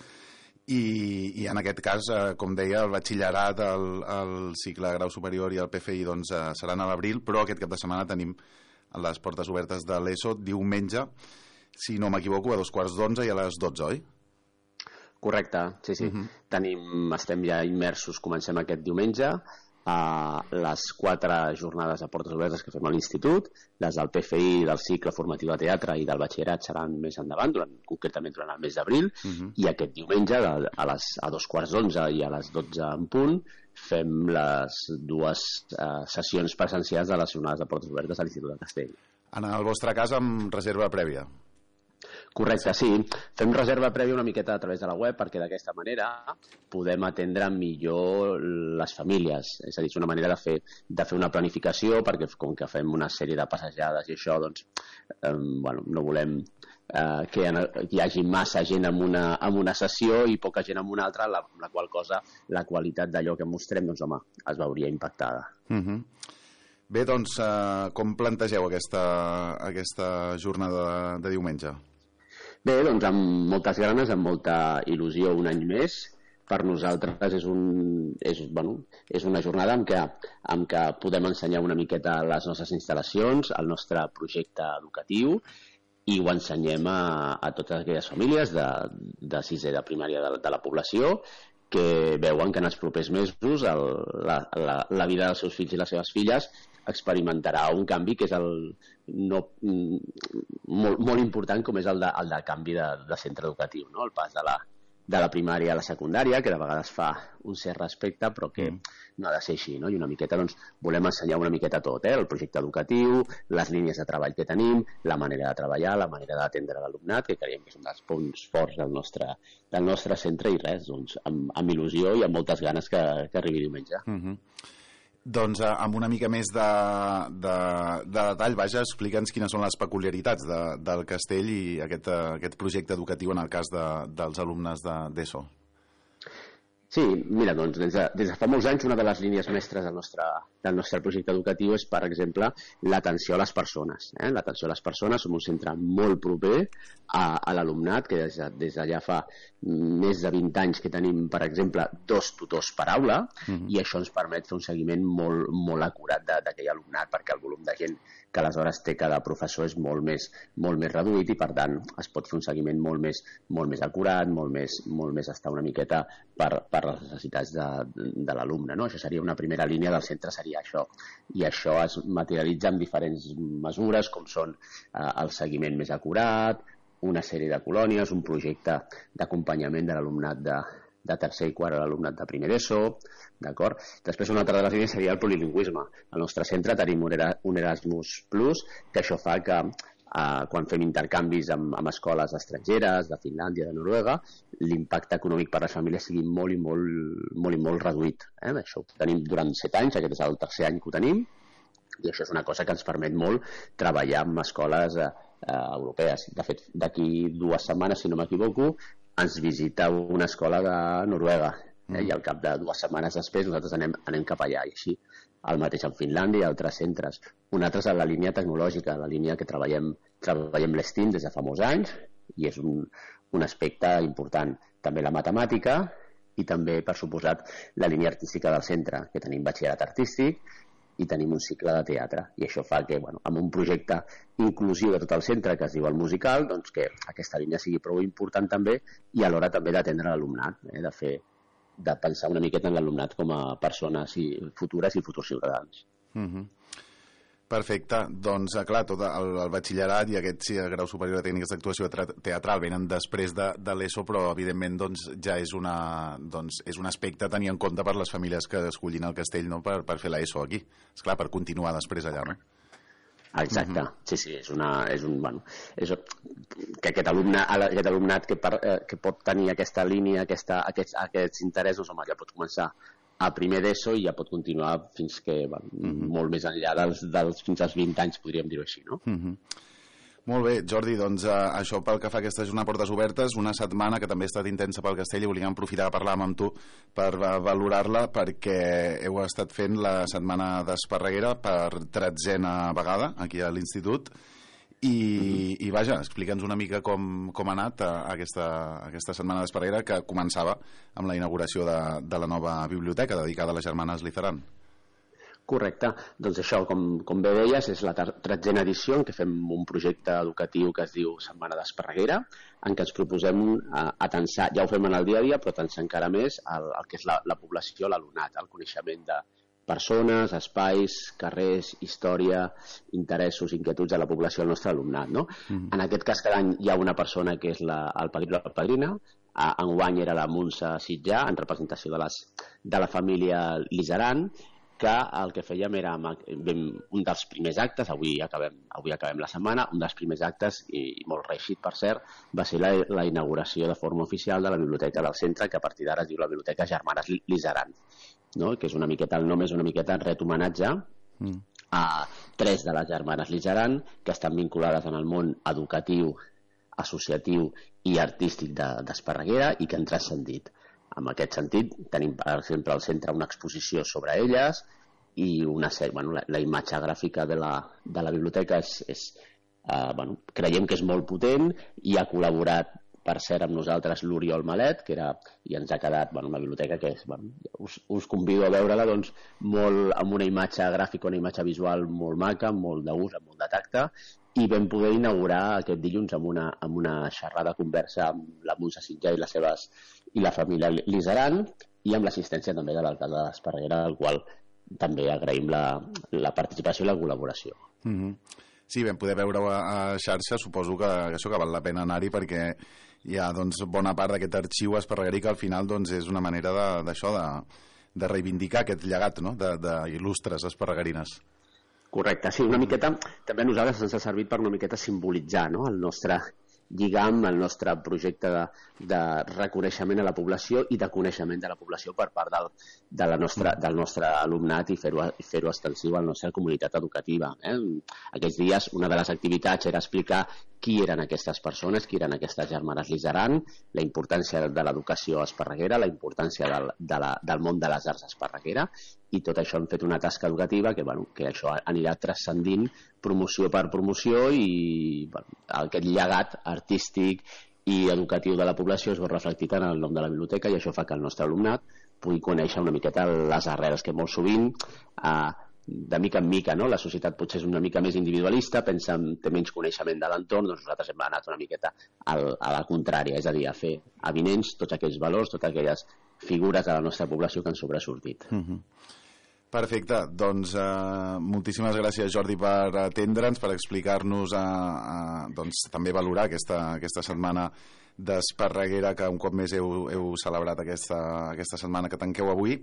i en aquest cas, com deia, el batxillerat, el cicle de grau superior i el PFI doncs, seran a l'abril, però aquest cap de setmana tenim les portes obertes de l'ESO diumenge, si no m'equivoco, a 11:15 i a les 12, oi? Correcte, sí. Estem ja immersos, comencem aquest diumenge, a les 4 jornades de portes obertes que fem a l'Institut, les del PFI, del cicle formatiu de teatre i del batxillerat seran més endavant, concretament durant el mes d'abril, i aquest diumenge a 11:15 i a les 12 en punt fem les dues sessions presencials de les jornades de portes obertes a l'Institut de Castell. En el vostre cas, amb reserva prèvia? Correcte, sí. Fem reserva prèvia una miqueta a través de la web perquè d'aquesta manera podem atendre millor les famílies. És a dir, és una manera de fer una planificació, perquè com que fem una sèrie de passejades i això, doncs, no volem que hi hagi massa gent en una sessió i poca gent en una altra, amb la qual cosa la qualitat d'allò que mostrem, doncs, home, es veuria impactada. Bé, doncs, com plantegeu aquesta jornada de diumenge? Bé, doncs amb moltes ganes, amb molta il·lusió, un any més. Per nosaltres és una jornada en què podem ensenyar una miqueta les nostres instal·lacions, el nostre projecte educatiu, i ho ensenyem a totes aquelles famílies de sisè de primària de la població que veuen que en els propers mesos la vida dels seus fills i les seves filles experimentarà un canvi que és molt important, com és el de canvi de centre educatiu, no? El pas de la primària a la secundària, que de vegades fa un cert respecte, però que no ha de ser així, no? I una miqueta doncs, volem ensenyar una miqueta tot, el projecte educatiu, les línies de treball que tenim, la manera de treballar, la manera d'atendre l'alumnat, que creiem que és un dels punts forts del nostre centre, i res, doncs, amb il·lusió i amb moltes ganes que arribi diumenge. Doncs amb una mica més de detall, vaja, explica'ns quines són les peculiaritats del Castell i aquest projecte educatiu en el cas dels alumnes d'ESO. Sí, mira, doncs des de fa molts anys una de les línies mestres del nostre projecte educatiu és, per exemple, l'atenció a les persones. L'atenció a les persones, som un centre molt proper a l'alumnat, que des d'allà fa més de 20 anys que tenim, per exemple, 2 tutors per aula, i això ens permet fer un seguiment molt acurat d'aquell alumnat, perquè el volum de gent que aleshores té cada professor és molt més reduït i, per tant, es pot fer un seguiment molt més acurat, molt més estar una miqueta per les necessitats de l'alumne, no? Això seria una primera línia del centre, seria això. I això es materialitza en diferents mesures, com són el seguiment més acurat, una sèrie de colònies, un projecte d'acompanyament de l'alumnat de tercer i quart a l'alumnat de primer d'ESO, d'acord? Després una altra de les línies seria el plurilingüisme. Al nostre centre tenim un Erasmus Plus, que això fa que quan fem intercanvis amb escoles estrangeres, de Finlàndia, de Noruega, l'impacte econòmic per a les famílies sigui molt reduït. Això ho tenim durant 7 anys, aquest és el tercer any que ho tenim, i això és una cosa que ens permet molt treballar amb escoles europees. De fet, d'aquí 2 setmanes, si no m'equivoco, ens visita una escola de Noruega, i al cap de 2 setmanes després nosaltres anem cap allà, i així el mateix en Finlàndia i altres centres. Un altre és la línia tecnològica, la línia que treballem l'STEAM des de fa molts anys, i és un aspecte important. També la matemàtica i també, per suposat, la línia artística del centre, que tenim batxillerat artístic i tenim un cicle de teatre. I això fa que, amb un projecte inclusiu de tot el centre, que es diu el musical, doncs que aquesta línia sigui prou important també, i alhora també d'atendre l'alumnat, de pensar una miqueta en l'alumnat com a persones futures i futurs ciutadans. Perfecte, doncs clar, tot el batxillerat i aquest grau superior de tècniques d'actuació teatral venen després de l'ESO, però evidentment doncs, ja és un aspecte a tenir en compte per les famílies que escollin el Castell, no? per fer l'ESO aquí, esclar, per continuar després allà, no? Exacte, sí, és que aquest alumnat que pot tenir aquesta línia, aquests interessos, home, ja pot començar a primer d'ESO i ja pot continuar fins que molt més enllà fins als 20 anys, podríem dir-ho així, no? Molt bé, Jordi, doncs això pel que fa a aquesta jornada Portes Obertes, una setmana que també ha estat intensa pel Castell i volíem aprofitar de parlar amb tu per valorar-la, perquè heu estat fent la setmana d'Esparreguera per 13a vegada aquí a l'Institut i vaja, explica'ns una mica com ha anat aquesta setmana d'Esparreguera, que començava amb la inauguració de la nova biblioteca dedicada a les germanes Lizaran. Correcte, doncs això, com bé deies, és la 13a edició en què fem un projecte educatiu que es diu Setmana d'Esparreguera, en què ens proposem atensar, ja ho fem en el dia a dia, però atensar encara més el que és la població, l'alumnat, el coneixement de persones, espais, carrers, història, interessos, inquietuds de la població del nostre alumnat, no? En aquest cas cada any hi ha una persona que és el padrí o la padrina. Enguany era la Montse Sitjà, en representació de la família Lizaran, que el que fèiem era un dels primers actes, avui acabem la setmana, un dels primers actes, i molt reeixit per cert, va ser la inauguració de forma oficial de la biblioteca del centre, que a partir d'ara es diu la Biblioteca Germanes Lizaran, no? Que és una miqueta, el nom és una miqueta ret homenatge a 3 de les germanes Lizaran que estan vinculades en el món educatiu, associatiu i artístic d'Esparreguera i que han transcendit. En aquest sentit, tenim, per exemple, al centre una exposició sobre elles i la imatge gràfica de la biblioteca creiem que és molt potent i ha col·laborat, per cert, amb nosaltres l'Oriol Malet, i ens ha quedat una biblioteca que us convido a veure-la amb una imatge gràfica, una imatge visual molt maca, molt d'ús, amb molt de tacte, i vam poder inaugurar aquest dilluns amb una xerrada conversa amb la Montse Sitjà i la família Lizaran, i amb l'assistència també de l'alcalde d'Esparreguera, al qual també agraïm la participació i la col·laboració. Sí, vam poder veure a xarxa, suposo que això que val la pena anar-hi, perquè hi ha bona part d'aquest arxiu esparreguerí que al final és una manera de reivindicar aquest llegat, no? d'il·lustres esparreguerines. Correcte, sí, una miqueta, també a nosaltres ens ha servit per una miqueta simbolitzar, no? El nostre lligam, el nostre projecte de reconeixement a la població i de coneixement de la població per part del nostre alumnat i fer-ho extensiu a la nostra comunitat educativa. Aquests dies una de les activitats era explicar qui eren aquestes persones, qui eren aquestes germanes Lizaran, la importància de l'educació a Esparreguera, la importància del món de les arts a Esparreguera, i tot això hem fet una tasca educativa que això anirà transcendint promoció per promoció, i aquest llegat artístic i educatiu de la població es veu reflectit en el nom de la biblioteca, i això fa que el nostre alumnat pugui conèixer una miqueta les arrels, que molt sovint de mica en mica, no? La societat potser és una mica més individualista, té menys coneixement de l'entorn, doncs nosaltres hem anat una miqueta a la contrària, és a dir, a fer avinents tots aquells valors, totes aquelles figures de la nostra població que han sobresortit. Perfecte, doncs moltíssimes gràcies, Jordi, per atendre'ns, per explicar-nos, també valorar aquesta setmana d'Esparreguera, que un cop més heu celebrat aquesta setmana que tanqueu avui,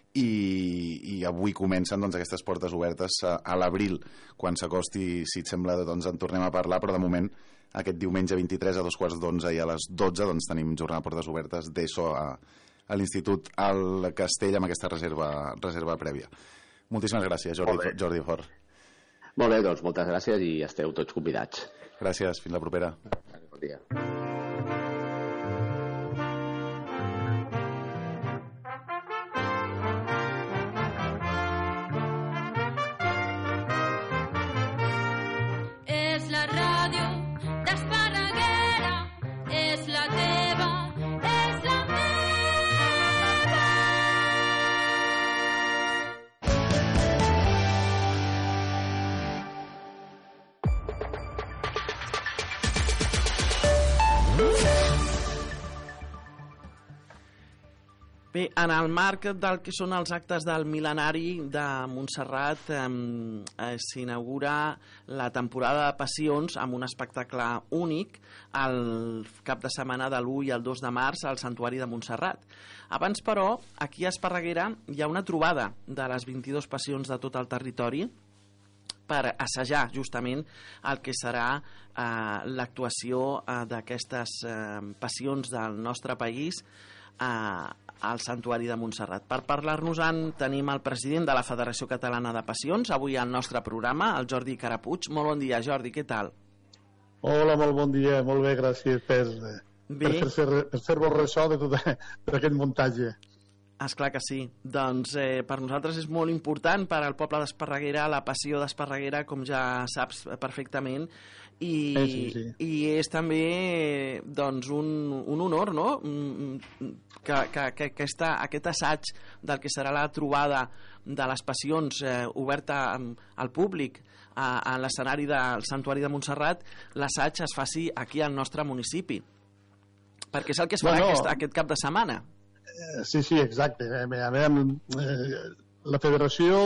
i avui comencen aquestes portes obertes a l'abril. Quan s'acosti, si et sembla, en tornem a parlar, però de moment aquest diumenge 23 a 2:15 i a les 12 tenim jornada de portes obertes d'ESO a l'Institut al Castell, amb aquesta reserva prèvia. Moltíssimes gràcies, Jordi Fort. Molt bé, doncs moltes gràcies i esteu tots convidats. Gràcies, fins la propera. Bon dia. És la ràdio d'Esparreguera, és la teva, és la meva. Bé, en el marc del que són els actes del mil·lenari de Montserrat s'inaugura la temporada de Passions amb un espectacle únic el cap de setmana de l'1 i el 2 de març al Santuari de Montserrat. Abans, però, aquí a Esparreguera hi ha una trobada de les 22 passions de tot el territori per assajar justament el que serà l'actuació d'aquestes passions del nostre país al Santuari de Montserrat. Per parlar-nos-en tenim el president de la Federació Catalana de Passions, avui al nostre programa, el Jordi Carapuig. Molt bon dia, Jordi, què tal? Hola, molt bon dia, molt bé, gràcies per fer-vos ressò de tot aquest muntatge. Esclar que sí. Doncs per nosaltres és molt important, per al poble d'Esparreguera, la passió d'Esparreguera, com ja saps perfectament, i és també doncs, un honor, no?, que aquest assaig del que serà la trobada de les passions oberta al públic a l'escenari del Santuari de Montserrat, l'assaig es faci aquí al nostre municipi, perquè és el que es farà aquest cap de setmana. Sí, exacte. La federació,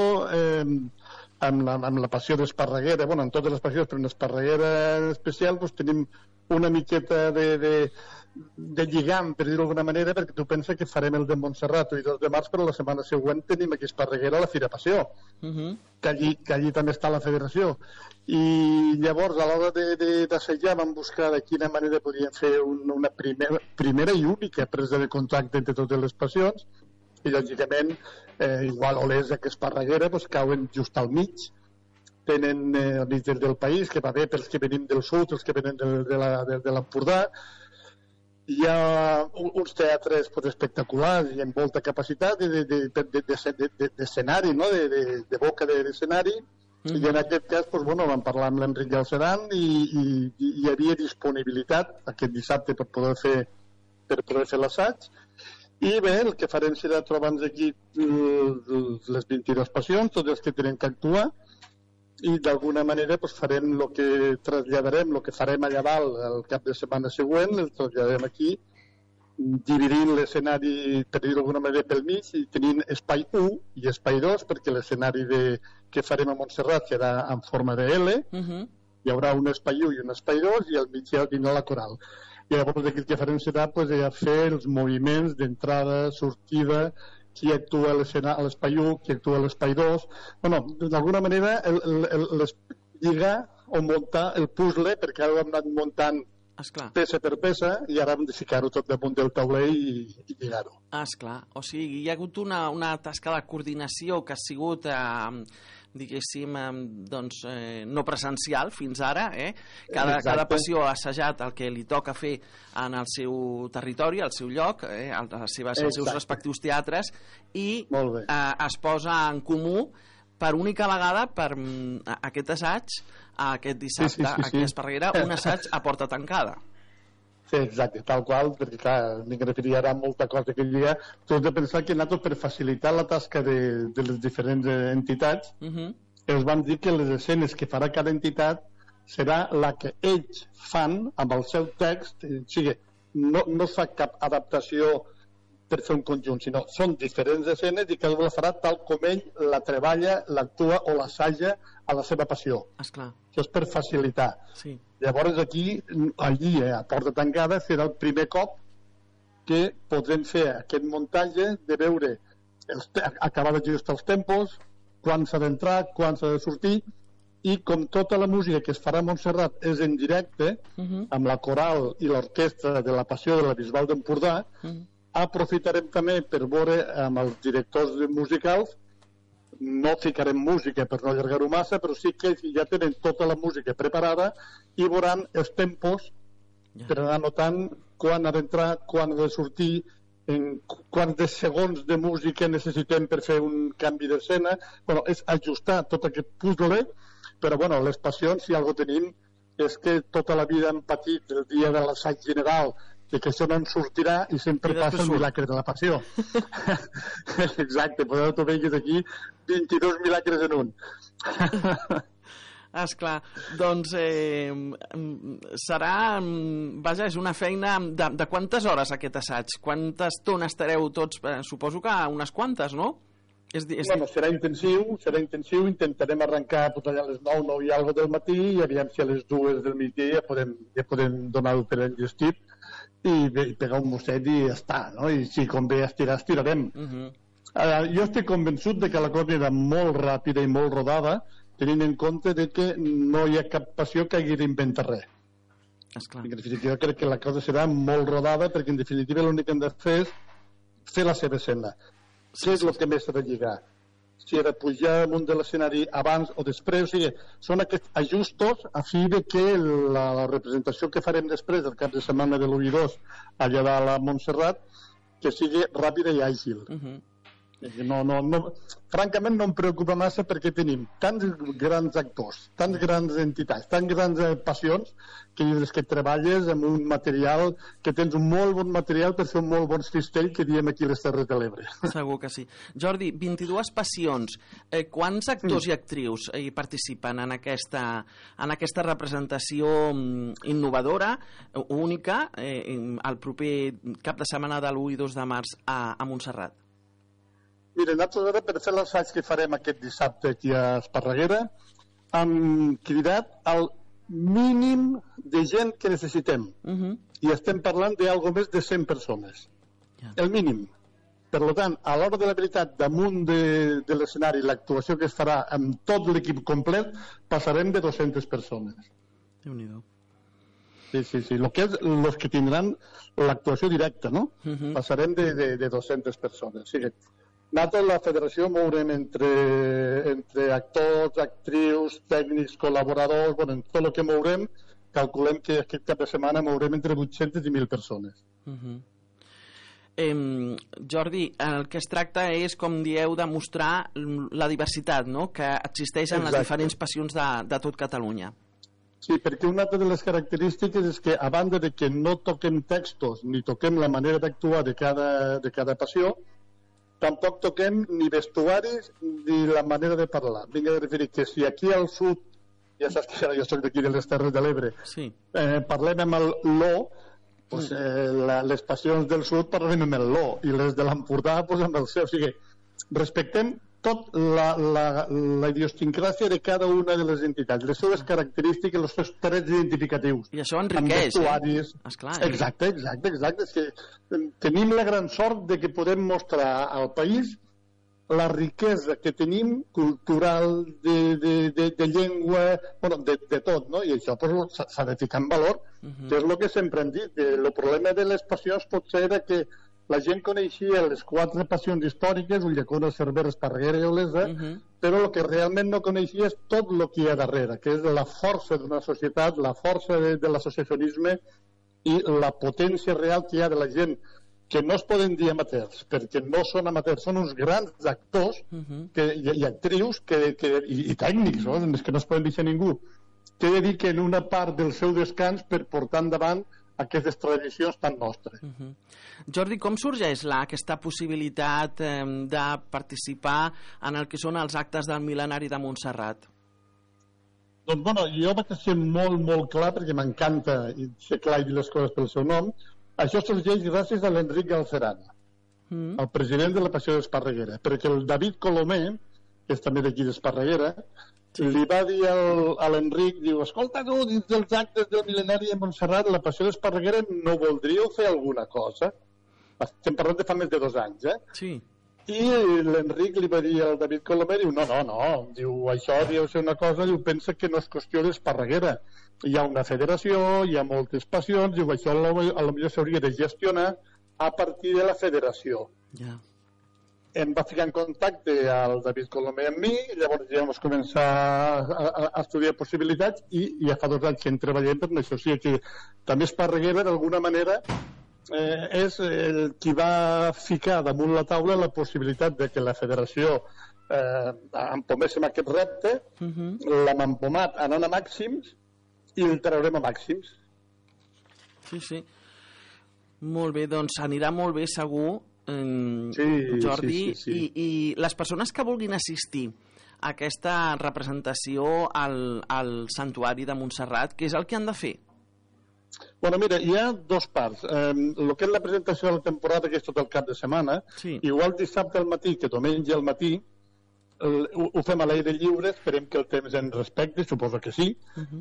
amb la passió d'Esparreguera, en totes les passions, però en Esparreguera en especial, tenim una miqueta de lligam, per dir-ho d'alguna manera, perquè tu penses que farem el de Montserrat i el 2 de març, però la setmana següent tenim aquí a Esparreguera la Fira Passió, que allí també està la federació. I llavors, a l'hora d'assajar, vam buscar de quina manera podíem fer una primera i única presa de contacte entre totes les passions, i lògicament, igual Olesa que Esparreguera, cauen just al mig, tenen al mig del país, que va bé pels que venim del sud, els que venen de l'Empordà. Hi ha uns teatres espectaculars i amb molta capacitat d'escenari, de boca d'escenari, i en aquest cas vam parlar amb l'Enric Galceran i hi havia disponibilitat aquest dissabte per poder fer l'assaig. I bé, el que farem serà trobar-nos aquí les 22 passions, tots els que tenen que actuar, i d'alguna manera farem el que traslladarem, el que farem allà dalt el cap de setmana següent, el traslladarem aquí, dividint l'escenari, per dir-ho d'alguna manera, pel mig, i tenint espai 1 i espai 2, perquè l'escenari que farem a Montserrat serà en forma de L, hi haurà un espai 1 i un espai 2, i al mig ja tindrà la coral. I llavors el que farem serà fer els moviments d'entrada, sortida, qui actua a l'espai 1, qui actua a l'espai 2. D'alguna manera, lligar o muntar el puzzle, perquè ara ho hem anat muntant peça per peça, i ara hem de ficar-ho tot damunt del tauler i lligar-ho. Esclar, o sigui, hi ha hagut una tasca de coordinació que ha sigut, diguéssim, no presencial fins ara, cada passió ha assajat el que li toca fer en el seu territori, al seu lloc, els seus respectius teatres, i es posa en comú per única vegada per aquest assaig, aquest dissabte aquí a Esparreguera, un assaig a porta tancada. Sí, exacte, tal qual, perquè clar, m'hi referiria a molta cosa que hi ha. Tu has de pensar que nosaltres, per facilitar la tasca de les diferents entitats, els vam dir que les escenes que farà cada entitat serà la que ells fan amb el seu text, o sigui, no fa cap adaptació per fer un conjunt, sinó són diferents escenes i cada una la farà tal com ell la treballa, l'actua o l'assaja a la seva passió. Esclar. Això és per facilitar. Sí. Llavors allí, a porta tancada, serà el primer cop que podrem fer aquest muntatge de veure acabar d'ajustar els tempos, quan s'ha d'entrar, quan s'ha de sortir, i com tota la música que es farà a Montserrat és en directe, amb la coral i l'orquestra de la Passió de la Bisbal d'Empordà, aprofitarem també per veure amb els directors musicals, no ficarem música per no allargar-ho massa, però sí que ja tenen tota la música preparada i veuran els tempos per anar notant quan ha d'entrar, quan ha de sortir, quants de segons de música necessitem per fer un canvi d'escena. És ajustar tot aquest puzzle, però les passions, si alguna cosa tenim, és que tota la vida hem patit el dia de l'assaig general, que això no ens sortirà i sempre passa el milagre de la passió. Exacte, tu veigues aquí 22 milagres en un. Esclar, doncs serà, vaja, és una feina de quantes hores aquest assaig? Quanta estona estareu tots? Suposo que unes quantes, no? Bueno, serà intensiu, intentarem arrencar allà a les 9, 9 i alguna del matí i aviam si a les 2 del migdia ja podem donar-ho per enllestit i pegar un mosset i ja està, no? I si convé estirar, estirarem. Jo estic convençut de que la cosa era molt ràpida i molt rodada, tenint en compte de que no hi ha cap passió que hagi d'inventar res. Esclar. En definitiva, crec que la cosa serà molt rodada perquè, en definitiva, l'únic que hem de fer és fer la seva escena. Què és el que més s'ha de lligar? Si ha de pujar amunt de l'escenari abans o després, o sigui, són aquests ajustos a fi de que la representació que farem després del cap de setmana de l'1 i 2 allà a la Montserrat que sigui ràpida i àgil. Francament no em preocupa massa perquè tenim tants grans actors, tants grans entitats, tants grans passions que dius que treballes amb un material, que tens un molt bon material per fer un molt bon cistell que diem aquí a les Terres de l'Ebre. Segur que sí. Jordi, 22 passions. Quants actors i actrius hi participen en aquesta representació innovadora, única, el proper cap de setmana de l'1 i 2 de març a Montserrat? Mira, nosaltres ara per fer l'assaig que farem aquest dissabte aquí a Esparreguera hem cridat el mínim de gent que necessitem i estem parlant d'algo més de 100 persones. El mínim. Per tant, a l'hora de la veritat, damunt de l'escenari, l'actuació que es farà amb tot l'equip complet, passarem de 200 persones. Déu-n'hi-do. Sí. Los que tindran l'actuació directa, no? Passarem de 200 persones. O sigui, nosaltres, la federació, mourem entre actors, actrius, tècnics, col·laboradors, bueno, en tot el que mourem, calculem que aquest cap de setmana mourem entre 800 i 1.000 persones. Jordi, el que es tracta és, com dieu, de mostrar la diversitat, no?, que existeix en les diferents passions de tot Catalunya. Sí, perquè una de les característiques és que, a banda de que no toquem textos ni toquem la manera d'actuar de cada passió, tampoc toquem ni vestuaris ni la manera de parlar. Vinc a referir que si aquí al sud, ja saps que jo soc d'aquí de les Terres de l'Ebre, parlem amb el lo, pues, les passions del sud parlem amb el lo i les de l'Empordà pues, amb el seu. O sigui, respectem tot la idiosincràsia de cada una de les entitats, les seves característiques, els seus trets identificatius. I això enriqueix, Esclar, Exacte. És que tenim la gran sort de que podem mostrar al país la riquesa que tenim cultural, de llengua, bueno, de tot, no? I això pues, s'ha de ficar en valor, que és el que sempre hem dit. El problema de les passions pot ser que la gent coneixia les 4 passions històriques, Ulldecona, Cervera, Esparreguera i Olesa, però el que realment no coneixia és tot el que hi ha darrere, que és la força d'una societat, la força de l'associacionisme i la potència real que hi ha de la gent, que no es poden dir amateurs, perquè no són amateurs, són uns grans actors i actrius i tècnics, no? És que no es poden deixar ningú, que dediquen una part del seu descans per portar endavant aquestes tradicions tan nostres. Jordi, com sorgeix aquesta possibilitat de participar en el que són els actes del mil·lenari de Montserrat? Doncs, bueno, jo vaig ser molt clar, perquè m'encanta ser clar i dir les coses pel seu nom. Això sorgeix gràcies a l'Enric Galceran, el president de la Passió d'Esparreguera, perquè el David Colomer, que és també d'aquí d'Esparreguera, li va dir a l'Enric, diu, escolta tu, dins dels actes del mil·lenari de Montserrat, la Passió d'Esparreguera, no voldríeu fer alguna cosa? Estem parlant de fa més de 2 anys, Sí. I l'Enric li va dir al David Colomer, diu, no, diu, això deu ser una cosa, diu, pensa que no és qüestió d'Esparreguera. Hi ha una federació, hi ha moltes passions, diu, això potser s'hauria de gestionar a partir de la federació. Em va ficar en contacte al David Colomer amb mi, llavors ja vam començar a estudiar possibilitats i ja fa 2 anys que treballem per això. O sigui que també Esparreguera, d'alguna manera, és el qui va ficar damunt la taula la possibilitat de que la federació empoméssim aquest repte, l'hem empomat anant a màxims i el traurem a màxims. Sí. Molt bé, doncs anirà molt bé segur, Jordi. Sí. I les persones que vulguin assistir aquesta representació al santuari de Montserrat? Què és el que han de fer? Bueno, mira, hi ha dos parts. El que és la presentació de la temporada, que és tot el cap de setmana, Sí. igual dissabte al matí que diumenge al matí, ho fem a l'aire lliure, esperem que el temps ens respecti, suposo que sí,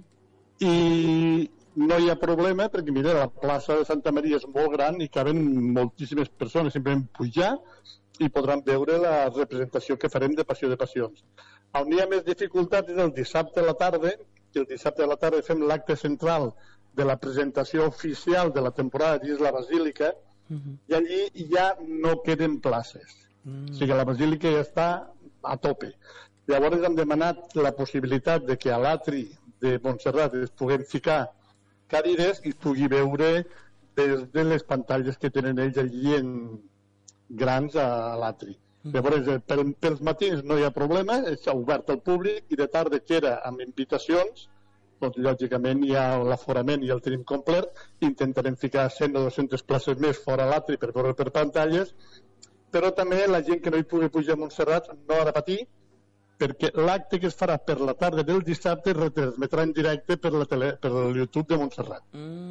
i no hi ha problema perquè, mira, la plaça de Santa Maria és molt gran i caben moltíssimes persones, simplement pujar i podran veure la representació que farem de Passió de Passions. On hi ha més dificultat és el dissabte a la tarda, que el dissabte a la tarda fem l'acte central de la presentació oficial de la temporada dins la Basílica, i allí ja no queden places. O sigui, la Basílica ja està a tope. Llavors hem demanat la possibilitat de que a l'atri de Montserrat es puguem ficar cadires i es pugui veure des de les pantalles que tenen ells allí en grans a l'atri. Llavors, pels matins no hi ha problema, és obert al públic, i de tarda queda amb invitacions, doncs lògicament hi ha l'aforament i el tenim complet, intentarem ficar 100 o 200 places més fora a l'atri per veure per pantalles, però també la gent que no hi pugui pujar a Montserrat no ha de patir, perquè l'acte que es farà per la tarda del dissabte es retransmetrà en directe per el YouTube de Montserrat.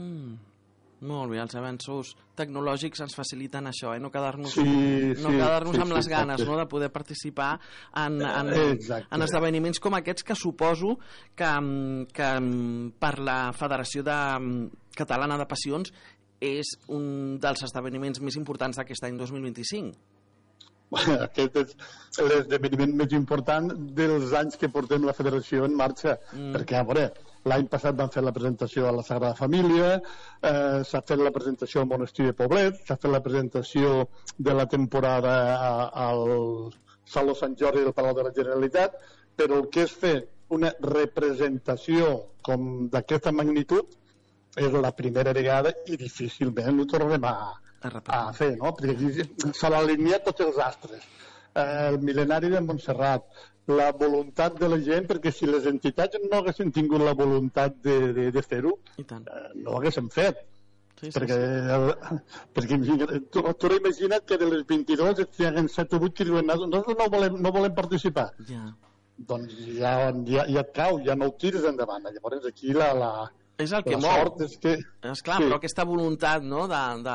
Molt bé, els avenços tecnològics ens faciliten això, no quedar-nos Sí, amb les ganes, exacte. no?, de poder participar en Exacte. esdeveniments com aquests, que suposo que per la Federació Catalana de Passions és un dels esdeveniments més importants d'aquest any 2025. Aquest és l'esdeveniment més important dels anys que portem la federació en marxa, perquè, a veure, l'any passat vam fer la presentació a la Sagrada Família, s'ha fet la presentació al Monestir de Poblet, s'ha fet la presentació de la temporada al Saló Sant Jordi del Palau de la Generalitat, però el que és fer una representació com d'aquesta magnitud és la primera vegada i difícilment ho tornem a fer, no? Perquè aquí s'han alineat tots els astres. El mil·lenari de Montserrat, la voluntat de la gent, perquè si les entitats no haguessin tingut la voluntat de fer-ho, no ho haguéssim fet. Sí, perquè tu imagina't que de les 22 hi haguen 7 o 8 que diuen nosaltres no volem participar. Doncs ja et cau, ja no ho tires endavant. Llavors aquí és el que la mou. sort és que... Esclar, però aquesta voluntat, no?,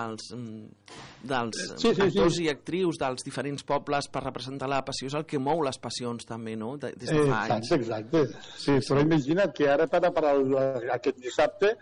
dels actors i actrius dels diferents pobles per representar la passió és el que mou les passions també, no?, des de fa anys. Exacte. Sí, però imagina't que ara per aquest dissabte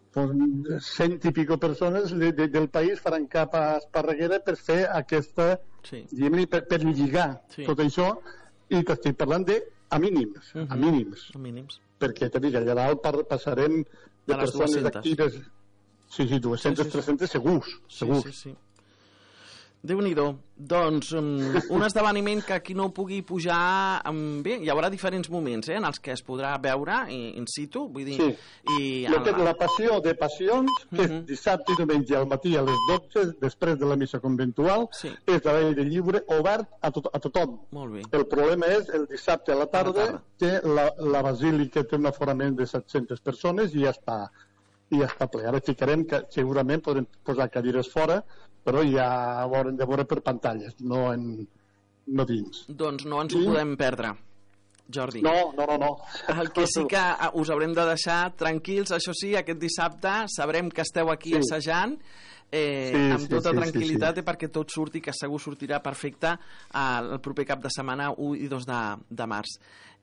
100 i pico persones del país faran cap a Esparreguera per fer aquesta, per lligar tot això, i t'estic parlant a mínims, a mínims. Perquè t'he dit, allà dalt passarem de persones actives, 200, 300 segurs. Sí. Déu-n'hi-do. Doncs un esdeveniment que qui no pugui pujar... Bé, hi haurà diferents moments en els que es podrà veure in situ, vull dir... La passió de passions, que és dissabte i diumenge al matí a les 12, després de la missa conventual, és a l'aire lliure, obert a tothom. Molt bé. El problema és el dissabte a la tarda, que la basílica té un aforament de 700 persones i ja està ple. Ara ficarem que segurament podrem posar cadires fora, però ja ho haurem de veure per pantalles, no dins. Doncs no ens ho podem perdre, Jordi. No. El que sí que us haurem de deixar tranquils, això sí, aquest dissabte sabrem que esteu aquí assajant amb tota tranquil·litat perquè tot surti, que segur sortirà perfecte el proper cap de setmana 1 i 2 de març.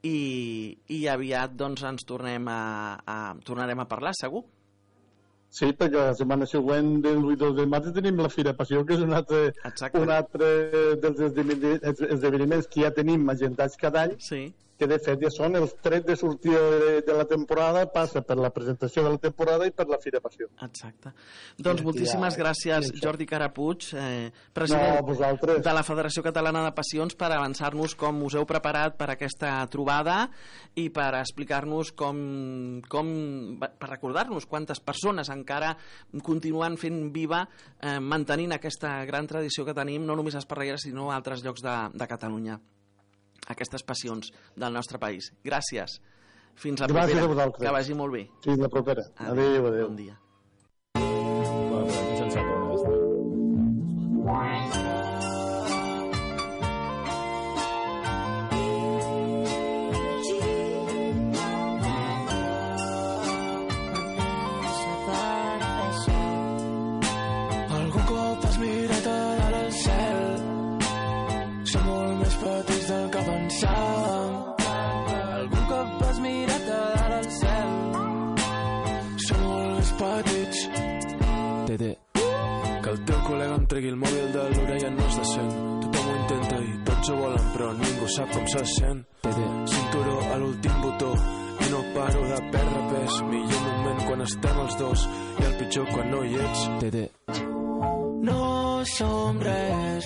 I aviat doncs ens tornarem a parlar, segur. Sí, perquè la setmana següent del 8 i 2 de març tenim la Fira Passió, que és un altre dels esdeveniments que ja tenim agendats cada any, que de fet ja són els trets de sortida de la temporada, passa per la presentació de la temporada i per la Fira Passió. Exacte. Doncs moltíssimes gràcies, Jordi Carapuig, president de la Federació Catalana de Passions, per avançar-nos com us heu preparat per aquesta trobada i per explicar-nos per recordar-nos quantes persones encara continuen fent viva, mantenint aquesta gran tradició que tenim, no només a Esparreguera, sinó a altres llocs de Catalunya. Aquestes passions del nostre país. Gràcies. Fins la propera. Gràcies a vosaltres. Que vagi molt bé. Fins la propera. Adéu. Bon dia. petits. Tede, que el teu col·lega em tregui el mòbil de l'orella no és decent. Tothom ho intenta i tots ho volen, però ningú sap com se sent. Tede, cinturó a l'últim botó i no paro de perdre pes. Millor moment quan estem els dos i el pitjor quan no hi ets. Tede, no som res.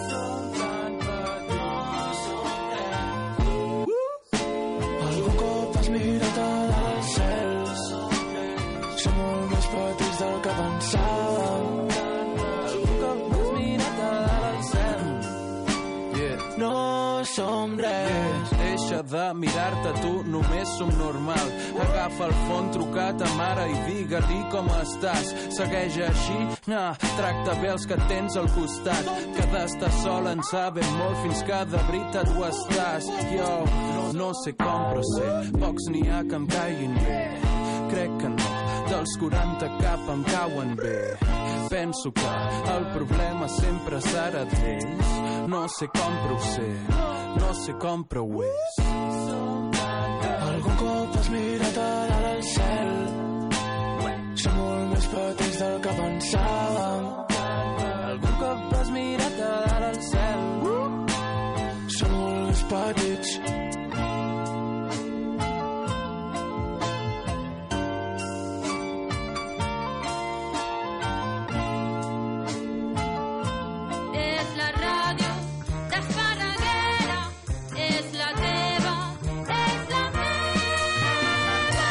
Algun cop has mirat a dalt cel. Som molt més petits del que pensàvem. Algun cop has mirat a dalt cel. No som res. Deixa de mirar-te tu, només som normal. Agafa el fon, truca a ta mare i digue-li com estàs. Segueix així, tracta bé els que tens al costat, que d'estar sol en saben molt fins que de veritat ho estàs. Jo no sé com, però sé, pocs n'hi ha que em caiguin bé. Crec que no, dels 40 cap em cauen bé. Penso que el problema sempre serà d'ells. No sé com, però ho sé, no sé com, però ho és. Algun cop has mirat a dalt al cel. Som molt més petits del que pensàvem. Algun cop has mirat a dalt al cel. Som molt més petits. És la ràdio d'Esparreguera, és la teva, és la meva.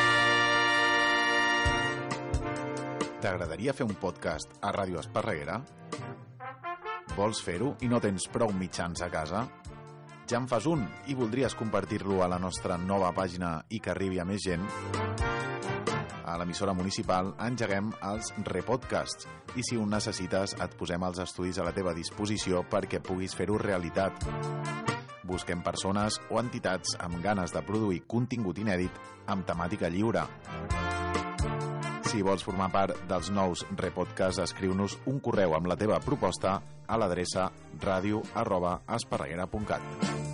T'agradaria fer un podcast a Ràdio Esparreguera? Vols fer-ho i no tens prou mitjans a casa? Ja en fas un i voldries compartir-lo a la nostra nova pàgina i que arribi a més gent? A l'emissora municipal engeguem els repodcasts i si ho necessites et posem els estudis a la teva disposició perquè puguis fer-ho realitat. Busquem persones o entitats amb ganes de produir contingut inèdit amb temàtica lliure. Si vols formar part dels nous repodcasts, escriu-nos un correu amb la teva proposta a l'adreça radio@esparreguera.cat.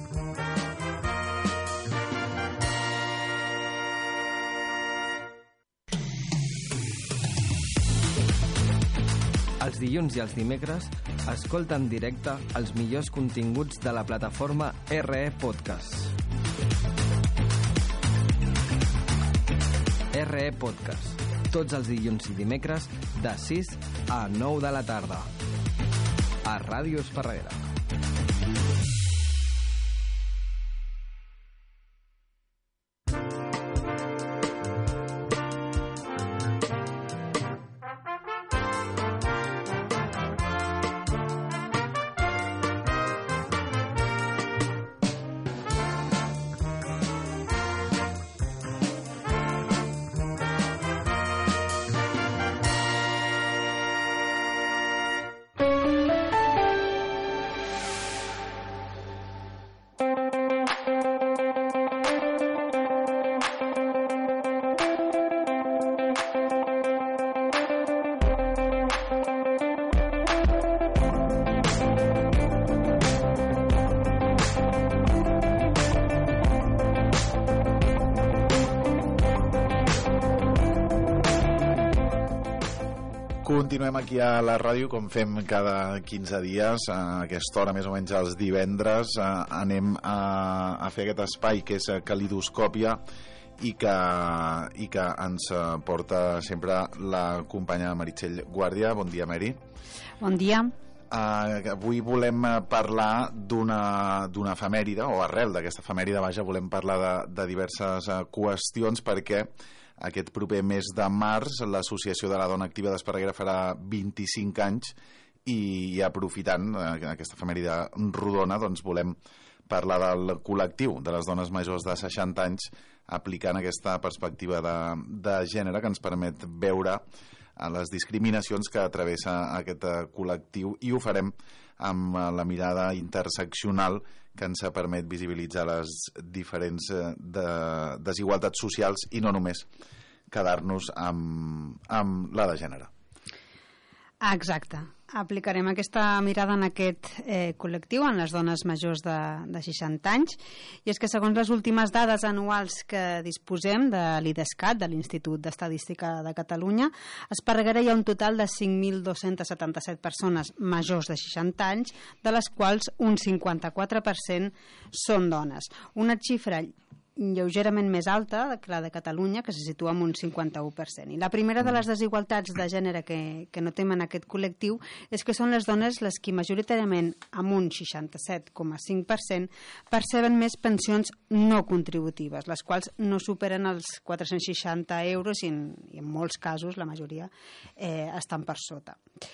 Els dilluns i els dimecres escolta en directe els millors continguts de la plataforma RE Podcast. RE Podcast. Tots els dilluns i dimecres de 6 a 9 de la tarda. A Ràdio Esparreguera. Continuem aquí a la ràdio com fem cada 15 dies a aquesta hora, més o menys els divendres. Anem a fer aquest espai que és Calidoscòpia i que ens porta sempre la companya Meritxell Guàrdia. Bon dia, Meri. Bon dia. Avui volem parlar d'una efemèride, o arrel d'aquesta efemèride, vaja, volem parlar de diverses qüestions, perquè aquest proper mes de març l'Associació de la Dona Activa d'Esparreguera farà 25 anys i aprofitant aquesta efemèride rodona, doncs volem parlar del col·lectiu de les dones majors de 60 anys aplicant aquesta perspectiva de gènere que ens permet veure les discriminacions que travessa aquest col·lectiu, i ho farem amb la mirada interseccional que ens permet visibilitzar les diferents desigualtats socials i no només quedar-nos amb la de gènere. Exacte. Aplicarem aquesta mirada en aquest col·lectiu, en les dones majors de 60 anys, i és que segons les últimes dades anuals que disposem de l'IDESCAT, de l'Institut d'Estadística de Catalunya, a Esparreguera hi ha un total de 5.277 persones majors de 60 anys, de les quals un 54% són dones. Una xifra lleugerament més alta que la de Catalunya, que se situa en un 51%. I la primera de les desigualtats de gènere que notem en aquest col·lectiu és que són les dones les que majoritàriament, amb un 67,5%, perceben més pensions no contributives, les quals no superen els 460 euros i en molts casos, la majoria, estan per sota.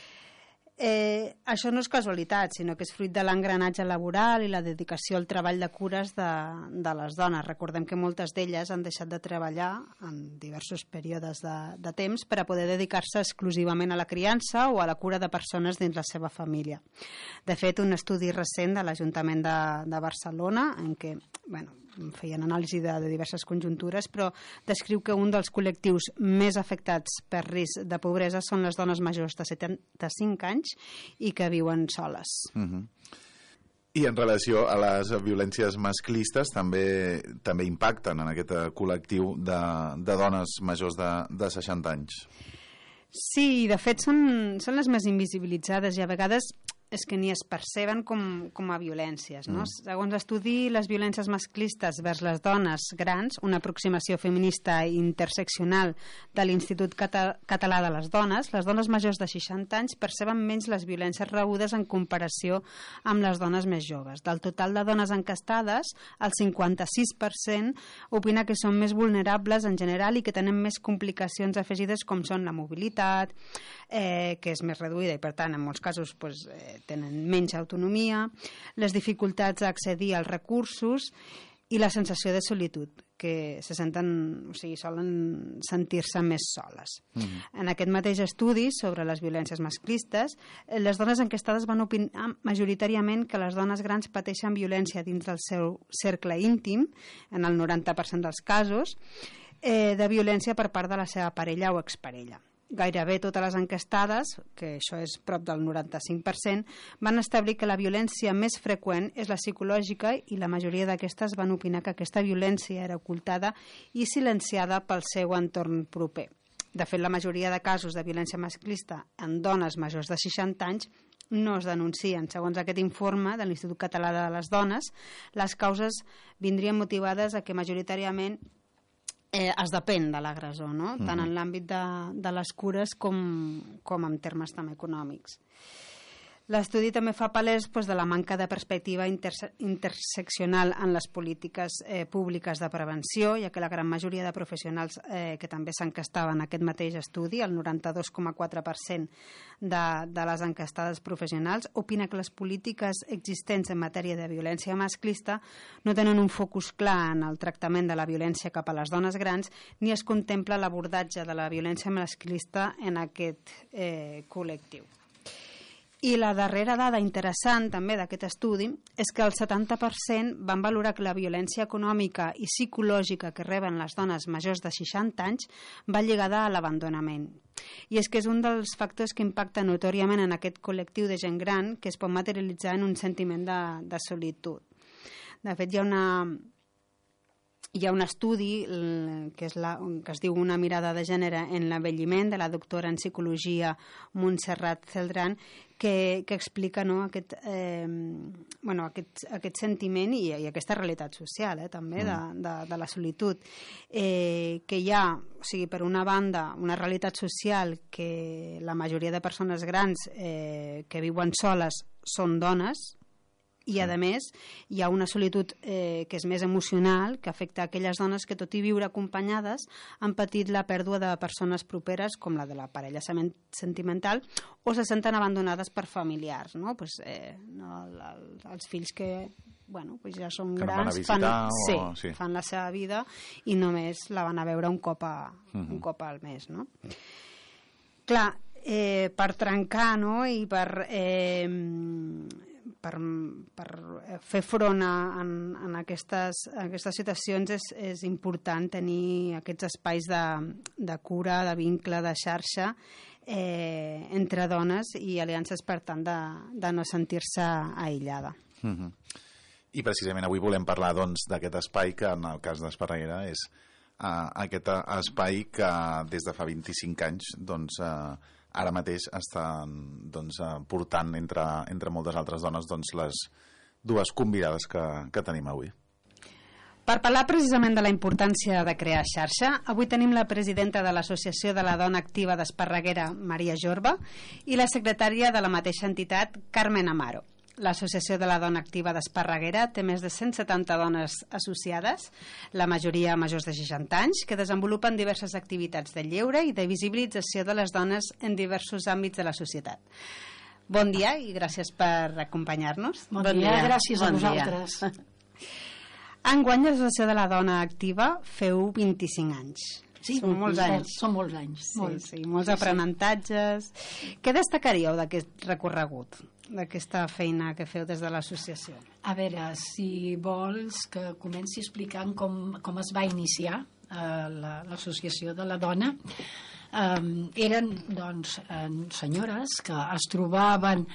Això no és casualitat, sinó que és fruit de l'engranatge laboral i la dedicació al treball de cures de les dones. Recordem que moltes d'elles han deixat de treballar en diversos períodes de temps per a poder dedicar-se exclusivament a la criança o a la cura de persones dins la seva família. De fet, un estudi recent de l'Ajuntament de Barcelona, en què feien anàlisi de diverses conjuntures, però descriu que un dels col·lectius més afectats per risc de pobresa són les dones majors de 75 anys i que viuen soles. I en relació a les violències masclistes també impacten en aquest col·lectiu de dones majors de 60 anys. Sí, de fet són les més invisibilitzades i a vegades és que ni es perceben com a violències. No? Segons l'estudi Les violències masclistes vers les dones grans, una aproximació feminista i interseccional de l'Institut Català de les dones majors de 60 anys perceben menys les violències rebudes en comparació amb les dones més joves. Del total de dones encastades, el 56% opina que són més vulnerables en general i que tenen més complicacions afegides com són la mobilitat, que és més reduïda i per tant en molts casos tenen menys autonomia, les dificultats a accedir als recursos i la sensació de solitud, que solen sentir-se més soles. En aquest mateix estudi sobre les violències masclistes, les dones enquestades van opinar majoritàriament que les dones grans pateixen violència dins del seu cercle íntim, en el 90% dels casos, de violència per part de la seva parella o exparella. Gairebé totes les enquestades, que això és prop del 95%, van establir que la violència més freqüent és la psicològica i la majoria d'aquestes van opinar que aquesta violència era ocultada i silenciada pel seu entorn proper. De fet, la majoria de casos de violència masclista en dones majors de 60 anys no es denuncien. Segons aquest informe de l'Institut Català de les Dones, les causes vindrien motivades a que majoritàriament es depèn de l'agressor, no? Tant en l'àmbit de les cures com en termes també econòmics. L'estudi també fa palès de la manca de perspectiva interseccional en les polítiques públiques de prevenció, ja que la gran majoria de professionals que també s'encastaven en aquest mateix estudi, el 92,4% de les encastades professionals, opina que les polítiques existents en matèria de violència masclista no tenen un focus clar en el tractament de la violència cap a les dones grans ni es contempla l'abordatge de la violència masclista en aquest col·lectiu. I la darrera dada interessant també d'aquest estudi és que el 70% van valorar que la violència econòmica i psicològica que reben les dones majors de 60 anys va lligada a l'abandonament. I és que és un dels factors que impacta notòriament en aquest col·lectiu de gent gran que es pot materialitzar en un sentiment de solitud. De fet, hi ha un estudi que es diu Una mirada de gènere en l'envelliment, de la doctora en psicologia Montserrat Celdrán, que explica aquest sentiment i aquesta realitat social també de la solitud, que hi ha, per una banda, una realitat social que la majoria de persones grans que viuen soles són dones, i a més hi ha una solitud que és més emocional, que afecta aquelles dones que tot i viure acompanyades han patit la pèrdua de persones properes com la de la parella sentimental o se senten abandonades per familiars, no? Els fills que ja són grans fan la seva vida i només la van a veure un cop al mes, no? Clar, per trencar, no? I per fer front en aquestes situacions és important tenir aquests espais de cura, de vincle, de xarxa entre dones i aliances, per tant, de no sentir-se aïllada. I precisament avui volem parlar d'aquest espai que en el cas d'Esparreguera és aquest espai que des de fa 25 anys ara mateix estan portant entre moltes altres dones les dues convidades que tenim avui. Per parlar precisament de la importància de crear xarxa, avui tenim la presidenta de l'Associació de la Dona Activa d'Esparreguera, Maria Jorba, i la secretària de la mateixa entitat, Carmen Amaro. L'Associació de la Dona Activa d'Esparreguera té més de 170 dones associades, la majoria majors de 60 anys, que desenvolupen diverses activitats de lleure i de visibilització de les dones en diversos àmbits de la societat. Bon dia i gràcies per acompanyar-nos. Bon dia, gràcies a vosaltres. Enguany, l'Associació de la Dona Activa feu 25 anys. Sí, són molts anys. Són molts anys. Molts aprenentatges. Què destacaríeu d'aquest recorregut, d'aquesta feina que feu des de l'associació? A veure, si vols que comenci explicant com es va iniciar l'associació de la dona. Eren senyores que es trobaven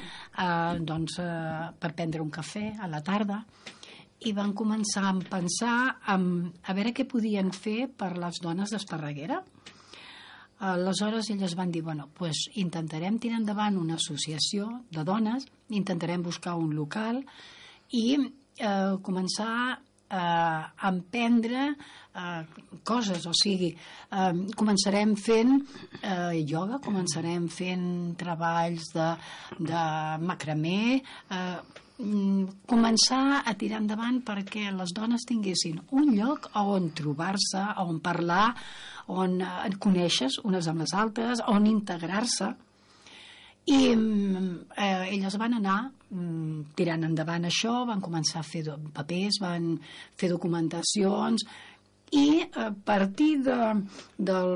per prendre un cafè a la tarda i van començar a pensar a veure què podien fer per les dones d'Esparreguera. Aleshores elles van dir, intentarem tirar endavant una associació de dones, intentarem buscar un local i començar a emprendre coses, o sigui, començarem fent ioga, començarem fent treballs de macramé, començar a tirar endavant perquè les dones tinguessin un lloc on trobar-se, on parlar, on conèixer unes amb les altres, on integrar-se. I elles van anar tirant endavant això, van començar a fer papers, van fer documentacions i a partir del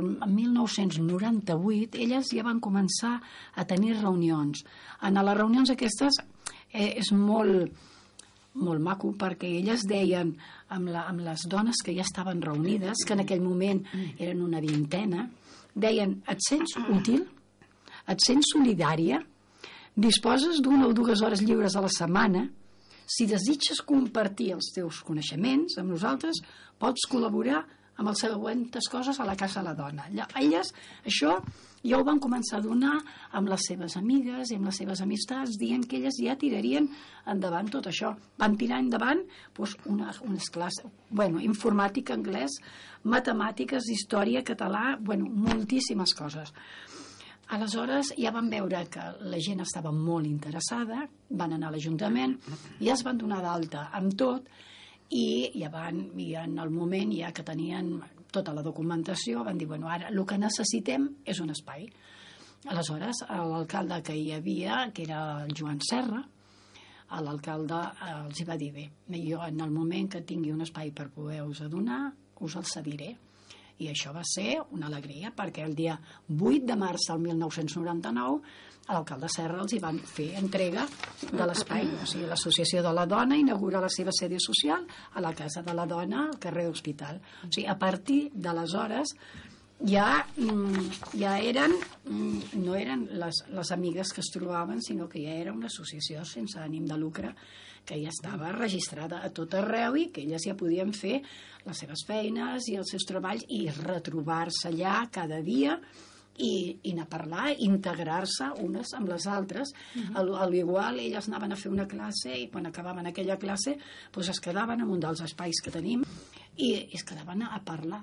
1998 elles ja van començar a tenir reunions. En les reunions aquestes és molt maco perquè elles deien amb les dones que ja estaven reunides, que en aquell moment eren una vintena, deien, et sents útil? Et sents solidària? Disposes d'una o 2 hores lliures a la setmana? Si desitges compartir els teus coneixements amb nosaltres, pots col·laborar amb les següents coses a la Casa de la Dona. Elles això ja ho van començar a donar amb les seves amigues i amb les seves amistats, dient que elles ja tirarien endavant tot això. Van tirar endavant unes classes, informàtica, anglès, matemàtiques, història, català, moltíssimes coses. Aleshores ja van veure que la gent estava molt interessada, van anar a l'Ajuntament, ja es van donar d'alta amb tot i en el moment ja que tenien tota la documentació van dir, ara el que necessitem és un espai. Aleshores l'alcalde que hi havia, que era el Joan Serra, l'alcalde els va dir, jo en el moment que tingui un espai per poder-vos donar, us el cediré. I això va ser una alegria perquè el dia 8 de març del 1999 a l'alcalde Serra els hi van fer entrega de l'espai, o sigui, l'Associació de la Dona inaugura la seva sèrie social a la Casa de la Dona al carrer Hospital. O sigui, a partir d'aleshores ja eren, no eren les amigues que es trobaven, sinó que ja era una associació sense ànim de lucre que ja estava registrada a tot arreu i que elles ja podien fer les seves feines i els seus treballs i retrobar-se allà cada dia i anar a parlar, integrar-se unes amb les altres. A l'igual elles anaven a fer una classe i quan acabaven aquella classe es quedaven en un dels espais que tenim i es quedaven a parlar.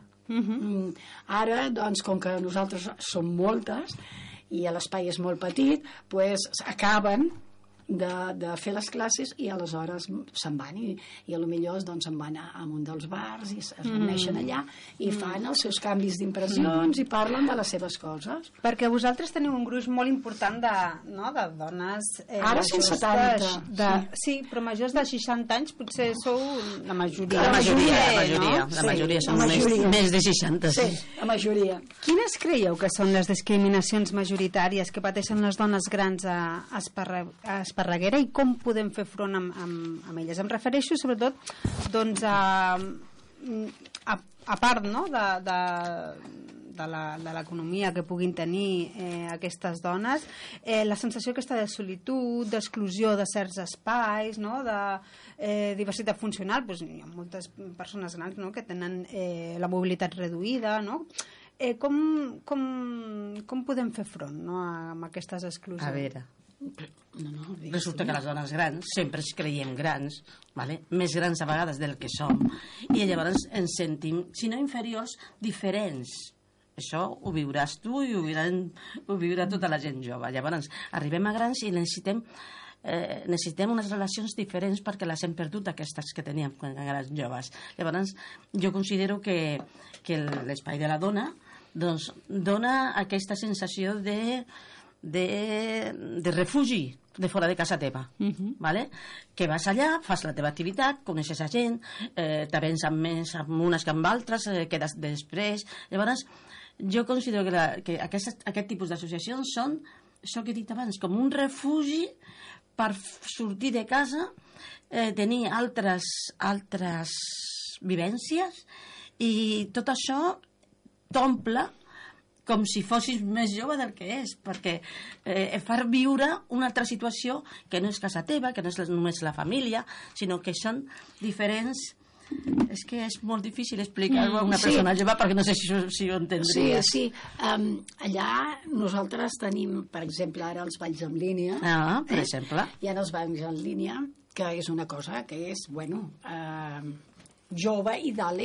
Ara, doncs, com que nosaltres som moltes i l'espai és molt petit, acaben de fer les classes i aleshores se'n van i potser doncs se'n van a un dels bars i es reuneixen allà i fan els seus canvis d'impressions i parlen de les seves coses. Perquè vosaltres teniu un gruix molt important de dones ara 170 sí, però majors de 60 anys potser sou la majoria. La majoria són més de 60. Sí, la majoria. Quines creieu que són les discriminacions majoritàries que pateixen les dones grans a Esparreguera d'Esparreguera i com podem fer front amb elles. Em refereixo sobretot doncs, a part, no?, de l'economia que puguin tenir aquestes dones, la sensació aquesta de solitud, d'exclusió de certs espais, no?, de diversitat funcional. Doncs hi ha moltes persones grans, no?, que tenen la mobilitat reduïda, no? Com podem fer front, no?, amb aquestes exclusions? A veure, resulta que les dones grans sempre ens creiem grans, vale? Més grans a vegades del que som, i llavors ens sentim, si no inferiors, diferents. Això ho viuràs tu i ho viurà tota la gent jove. Llavors arribem a grans i necessitem unes relacions diferents perquè les hem perdut, aquestes que teníem quan érem joves. Llavors jo considero que l'espai de la dona doncs, dona aquesta sensació de refugi de fora de casa teva, vale? Que vas allà, fas la teva activitat, coneixes a gent, t'avens més amb unes que amb altres, quedes després. Llavors jo considero que aquest tipus d'associacions són, això que he dit abans, com un refugi per sortir de casa, tenir altres vivències, i tot això t'omple com si fossis més jove del que és, perquè far viure una altra situació que no és casa teva, que no és només la família, sinó que són diferents. És que és molt difícil explicar-ho a una persona jove perquè no sé si ho entendria. Sí. Allà nosaltres tenim, per exemple, ara els balls en línia. Per exemple. Hi ha els balls en línia, que és una cosa que és, jove i dale.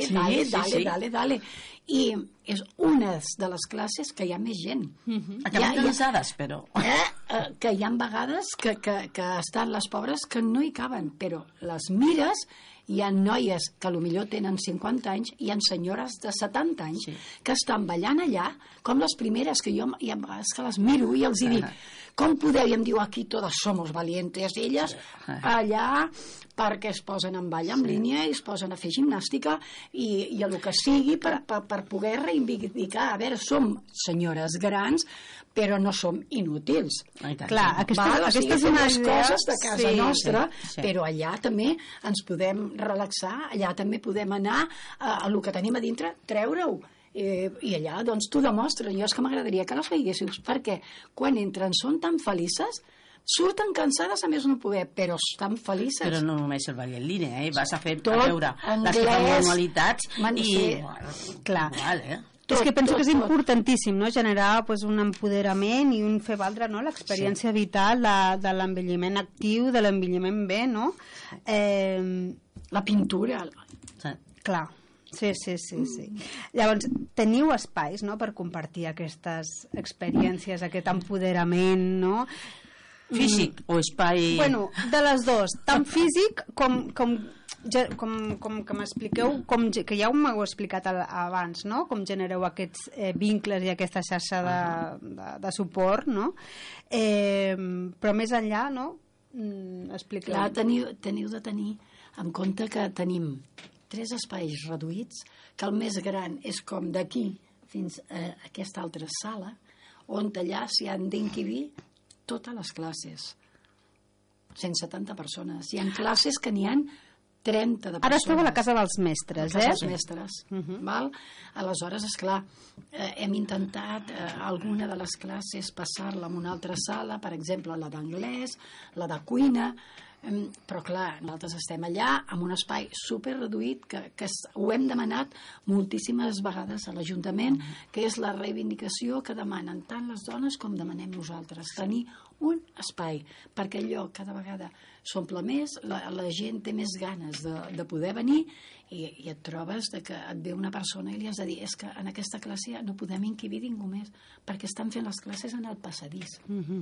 I és una de les classes que hi ha més gent. Acabem cansades, però... Que hi ha vegades que estan les pobres que no hi caben, però les mires, hi ha noies que potser tenen 50 anys, hi ha senyores de 70 anys que estan ballant allà, com les primeres, que jo hi ha vegades que les miro i els dic, com podeu? I em diu, aquí totes somos valientes. Elles allà perquè es posen en ball en línia i es posen a fer gimnàstica i el que sigui per poder reivindicar. A veure, som senyores grans, però no som inútils. Clar, aquesta és una coses de casa nostra, però allà també ens podem relaxar, allà també podem anar a el que tenim a dintre, treure-ho. I allà, doncs, t'ho demostres. Jo és que m'agradaria que les feiguéssiu, perquè quan entren són tan felices, surten cansades a més no poder, però estan felices. Però no només el ball en línia, vas a fer, a veure, les que fan manualitats i... Clar. És que penso que és importantíssim, no?, generar un empoderament i un fer valdre, no?, l'experiència vital de l'envelliment actiu, de l'envelliment bé, no? La pintura. Clar. Sí. Llavors, teniu espais, no?, per compartir aquestes experiències, aquest empoderament, no? Físic o espai... Bueno, de les dues, tant físic com que m'expliqueu, que ja m'heu explicat abans, no?, com genereu aquests vincles i aquesta xarxa de suport, no? Però més enllà, no? Expliqueu. Clar, teniu de tenir en compte que tenim 3 espais reduïts, que el més gran és com d'aquí fins a aquesta altra sala, on allà s'hi han d'encabir totes les classes. 170 persones. Hi ha classes que n'hi ha 30 de persones. Ara esteu a la Casa dels Mestres, a la Casa dels Mestres. Val? Aleshores, esclar, hem intentat alguna de les classes passar-la en una altra sala, per exemple, la d'anglès, la de cuina, però clar, nosaltres estem allà amb un espai super reduït que ho hem demanat moltíssimes vegades a l'Ajuntament, que és la reivindicació que demanen tant les dones com demanem nosaltres, tenir un espai, perquè allò cada vegada s'omple més, la gent té més ganes de poder venir i et trobes que et ve una persona i li has de dir, és que en aquesta classe no podem encabir ningú més, perquè estan fent les classes en el passadís.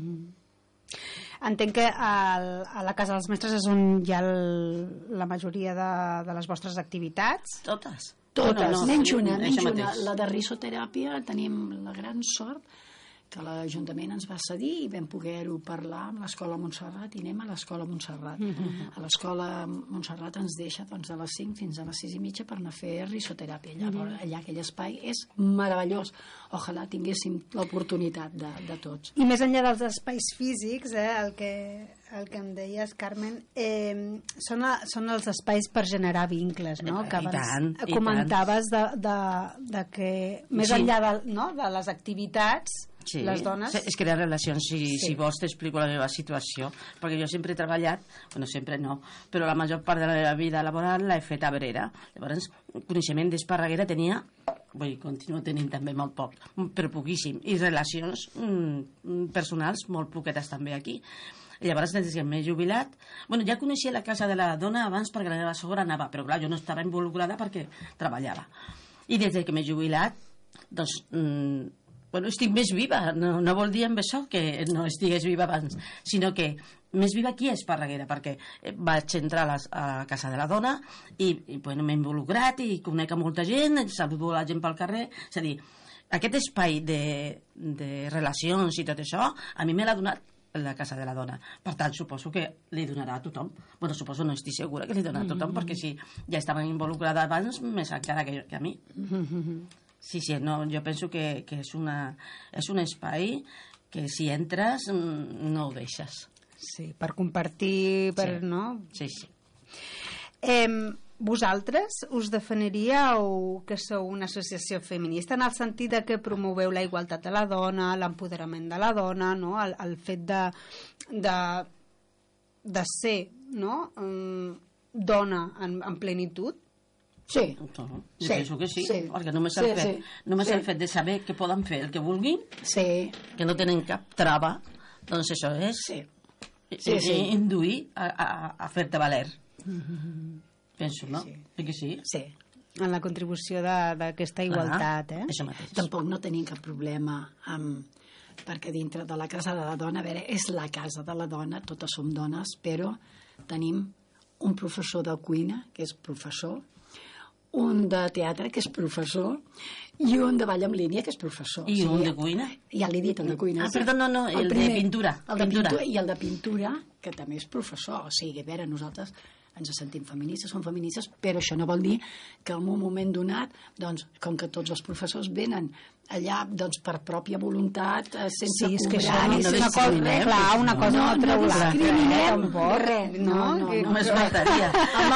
Entenc que a la Casa dels Mestres és on hi ha la majoria de les vostres activitats. Totes, menys una. La de risoteràpia tenim la gran sort que l'Ajuntament ens va cedir i vam poder-ho parlar amb l'Escola Montserrat i anem a l'Escola Montserrat. A l'Escola Montserrat ens deixa doncs, de les 5 fins a les 6:30 per anar a fer risoteràpia. Llavors, allà aquell espai és meravellós. Ojalà tinguéssim l'oportunitat de tots. I més enllà dels espais físics, el que em deies, Carmen, són els espais per generar vincles, no? Que abans comentaves de que més enllà de les activitats, les dones... És crear relacions. Si vols t'explico la meva situació, perquè jo sempre he treballat, sempre no, però la major part de la meva vida laboral l'he fet a Abrera. Llavors, coneixement d'Esparreguera tenia, continuo tenint també molt poc, però poquíssim, i relacions personals molt poquetes també aquí. I llavors, des que m'he jubilat, ja coneixia la casa de la dona abans perquè la meva sogra anava, però clar, jo no estava involucrada perquè treballava. I des que m'he jubilat, doncs, estic més viva. No vol dir amb això que no estigués viva abans, sinó que més viva aquí és Esparreguera, perquè vaig entrar a la casa de la dona i m'he involucrat i conec a molta gent, saludo la gent pel carrer, és a dir, aquest espai de relacions i tot això, a mi me l'ha donat la casa de la dona. Per tant, suposo que li donarà a tothom. Suposo, no estic segura que li donarà a tothom, perquè si ja estaven involucrada abans, més encara que a mi. Sí, no, jo penso que és un espai que si entres no ho deixes. Sí, per compartir, no? Sí. Vosaltres us definiríeu que sou una associació feminista en el sentit de que promoveu la igualtat de la dona, l'empoderament de la dona, no? El fet de ser, no? Dona en plenitud? Sí. Jo penso que sí, perquè només el fet de saber que poden fer el que vulguin, que no tenen cap trava, doncs això és induir a fer-te valer. Penso, no? Que sí? Sí. En la contribució d'aquesta igualtat, Això mateix. Tampoc no tenim cap problema perquè dintre de la casa de la dona, a veure, és la casa de la dona, totes som dones, però tenim un professor de cuina, que és professor, un de teatre, que és professor, i un de ball en línia, que és professor. I un de cuina? Ja l'he dit, el de cuina. Perdó, no, el de pintura. I el de pintura, que també és professor. O sigui, a veure, nosaltres ens sentim feministes, som feministes, però això no vol dir que en un moment donat, doncs, com que tots els professors venen allà doncs, per pròpia voluntat, sense cobrar... Sí, és que això no discriminem. Clar, una cosa no treu l'altra. No discriminem res. No. Només faltaria.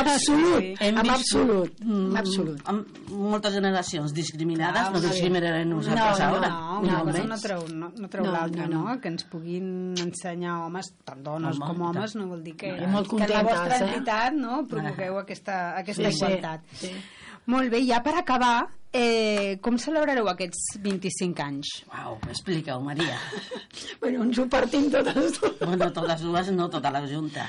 En absolut. Amb moltes generacions discriminades, no discriminarem nosaltres ara. Una cosa no treu l'altra, no? Que ens puguin ensenyar homes, tant dones com homes, no vol dir que la vostra entitat promogueu aquesta igualtat. Molt bé, ja per acabar, com celebrareu aquests 25 anys? Uau, explica-ho, Maria. Ens ho partim totes dues. Totes dues, no tota la junta.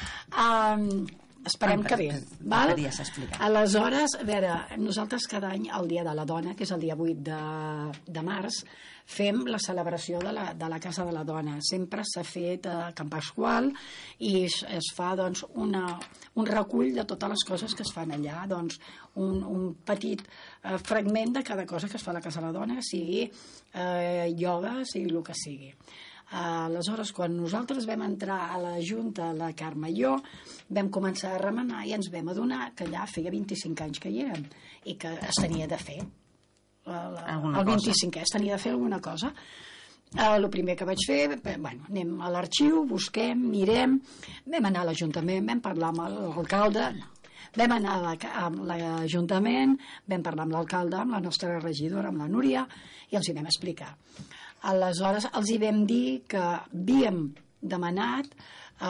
Esperem que bé. Val? Explicar. Aleshores, a veure, nosaltres cada any, el Dia de la Dona, que és el dia 8 de març, fem la celebració de la Casa de la Dona. Sempre s'ha fet a Can Pasqual i es fa doncs, un recull de totes les coses que es fan allà, doncs, un petit fragment de cada cosa que es fa a la Casa de la Dona, sigui ioga, sigui el que sigui. Aleshores, quan nosaltres vam entrar a la Junta, la Carme i jo, vam començar a remenar i ens vam adonar que allà feia 25 anys que hi érem i que es tenia de fer. El 25è es tenia de fer alguna cosa. El primer que vaig fer, anem a l'arxiu, busquem, mirem, vam anar a l'Ajuntament, vam parlar amb l'alcalde, vam anar a l'Ajuntament, vam parlar amb l'alcalde, amb la nostra regidora, amb la Núria, i els hi vam explicar. Aleshores, els hi vam dir que havíem demanat a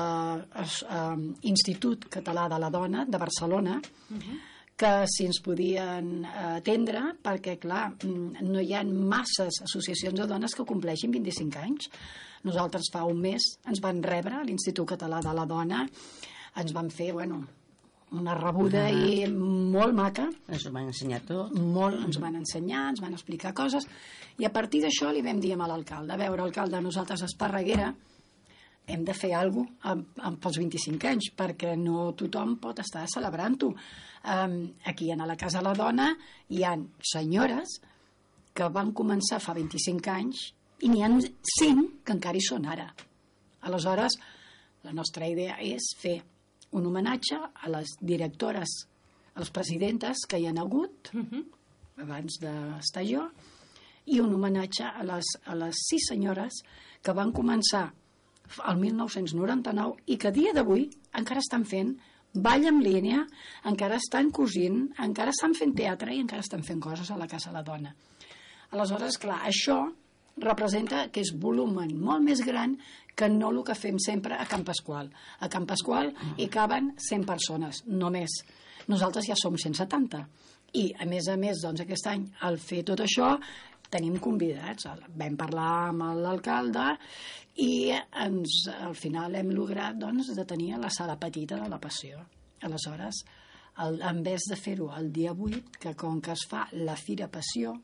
l'Institut Català de la Dona de Barcelona que si ens podien atendre, perquè, clar, no hi ha masses associacions de dones que compleixin 25 anys. Nosaltres fa un mes ens van rebre a l'Institut Català de la Dona, ens van fer, una rebuda i molt maca. Ens ho van ensenyar tot. Molt, ens van ensenyar, ens van explicar coses, i a partir d'això li vam dir a l'alcalde, a veure, alcalde, nosaltres a Esparreguera hem de fer alguna cosa pels 25 anys, perquè no tothom pot estar celebrant-ho. Aquí a la Casa de la Dona hi ha senyores que van començar fa 25 anys i n'hi ha 5 que encara hi són ara. Aleshores, la nostra idea és fer un homenatge a les directores, a les presidentes que hi han hagut abans d'estar jo, i un homenatge a les 6 senyores que van començar el 1999 i que a dia d'avui encara estan fent ball en línia, encara estan cosint, encara estan fent teatre i encara estan fent coses a la Casa de la Dona. Aleshores, clar, això representa que és volumen molt més gran que no el que fem sempre a Can Pasqual. A Can Pasqual hi caben 100 persones, només. Nosaltres ja som 170. I, a més, doncs, aquest any, al fer tot això, tenim convidats. Vam parlar amb l'alcalde i al final hem lograt doncs, de tenir la sala petita de la Passió. Aleshores, en vez de fer-ho el dia 8, que com que es fa la Fira Passió,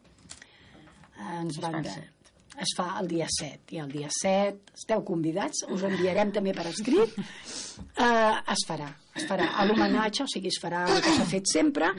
es fa el dia 7, i el dia 7 esteu convidats, us enviarem també per escrit, es farà l'homenatge, o sigui, es farà el que s'ha fet sempre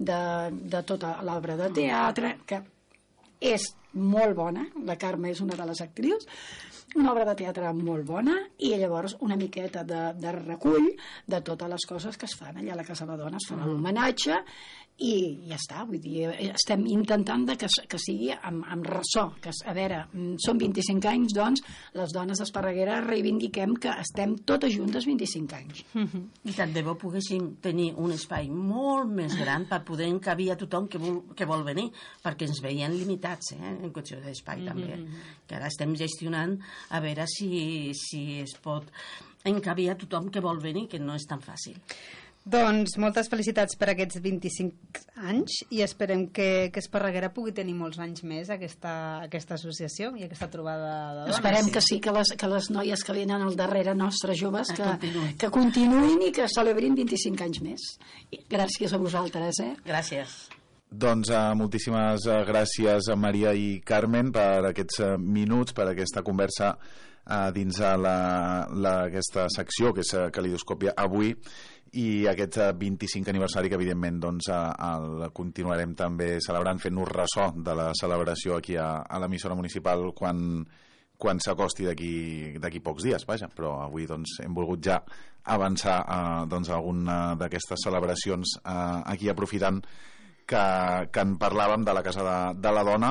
de tota l'obra de teatre, que és molt bona, la Carme és una de les actrius, una obra de teatre molt bona, i llavors una miqueta de recull de totes les coses que es fan allà a la Casa de la Dona. Es farà l'homenatge i ja està, vull dir, estem intentant que sigui amb ressò, que a veure, són 25 anys, doncs les dones d'Esparreguera reivindiquem que estem totes juntes 25 anys. I tant de bo poguéssim tenir un espai molt més gran per poder encabir a tothom que vol venir, perquè ens veien limitats en qüestió d'espai també, que ara estem gestionant a veure si es pot encabir a tothom que vol venir, que no és tan fàcil. Doncs moltes felicitats per aquests 25 anys i esperem que Esparreguera pugui tenir molts anys més aquesta associació i aquesta trobada de dones. Esperem que sí, que les noies que venen al darrere nostres joves que continuïn i que celebrin 25 anys més. Gràcies a vosaltres. Gràcies. Doncs moltíssimes gràcies a Maria i Carmen per aquests minuts, per aquesta conversa dins aquesta secció que és Calidoscòpia avui, i aquest 25 aniversari que evidentment doncs, el continuarem també celebrant, fent-nos ressò de la celebració aquí a l'emissora municipal quan s'acosti d'aquí pocs dies, vaja, però avui doncs, hem volgut ja avançar doncs, alguna d'aquestes celebracions aquí, aprofitant que en parlàvem de la Casa de la Dona.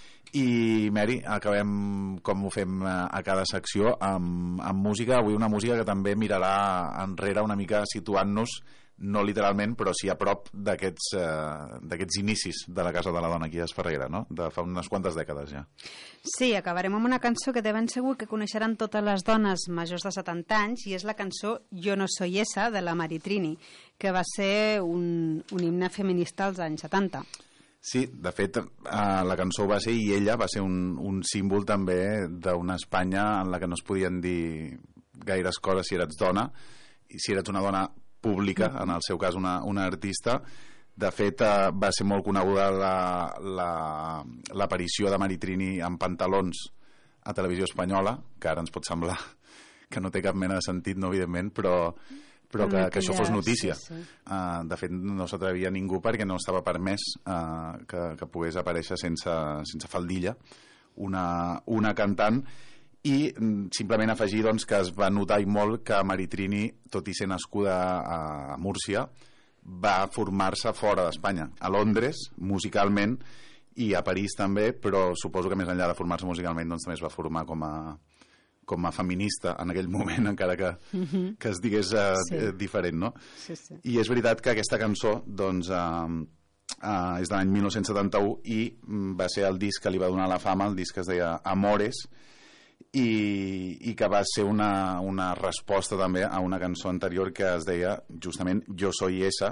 I, Mary, acabem, com ho fem a cada secció, amb música. Avui una música que també mirarà enrere una mica, situant-nos, no literalment, però sí a prop d'aquests inicis de la Casa de la Dona aquí a Esparreguera, no? De fa unes quantes dècades ja. Sí, acabarem amb una cançó que de ben segur que coneixeran totes les dones majors de 70 anys, i és la cançó Jo no soy esa, de la Maritrini, que va ser un himne feminista als anys 70. Sí, de fet, la cançó va ser, i ella va ser un símbol també d'una Espanya en la que no es podien dir gaires coses si eres dona, i si eres una dona pública, en el seu cas una artista. De fet, va ser molt coneguda l'aparició de Maritrini en pantalons a Televisió Espanyola, que ara ens pot semblar que no té cap mena de sentit, no, evidentment, però que això fos notícia. Sí. De fet, no s'atrevia ningú perquè no estava permès que pogués aparèixer sense faldilla una cantant, i simplement afegir doncs, que es va notar i molt que Maritrini, tot i ser nascuda a Múrcia, va formar-se fora d'Espanya, a Londres, musicalment, i a París també, però suposo que més enllà de formar-se musicalment doncs, també es va formar com a feminista en aquell moment, encara que es digués diferent, no? Sí, sí. I és veritat que aquesta cançó doncs, és de l'any 1971 i va ser el disc que li va donar la fama, el disc que es deia Amores, i que va ser una resposta també a una cançó anterior que es deia justament Jo soy esa,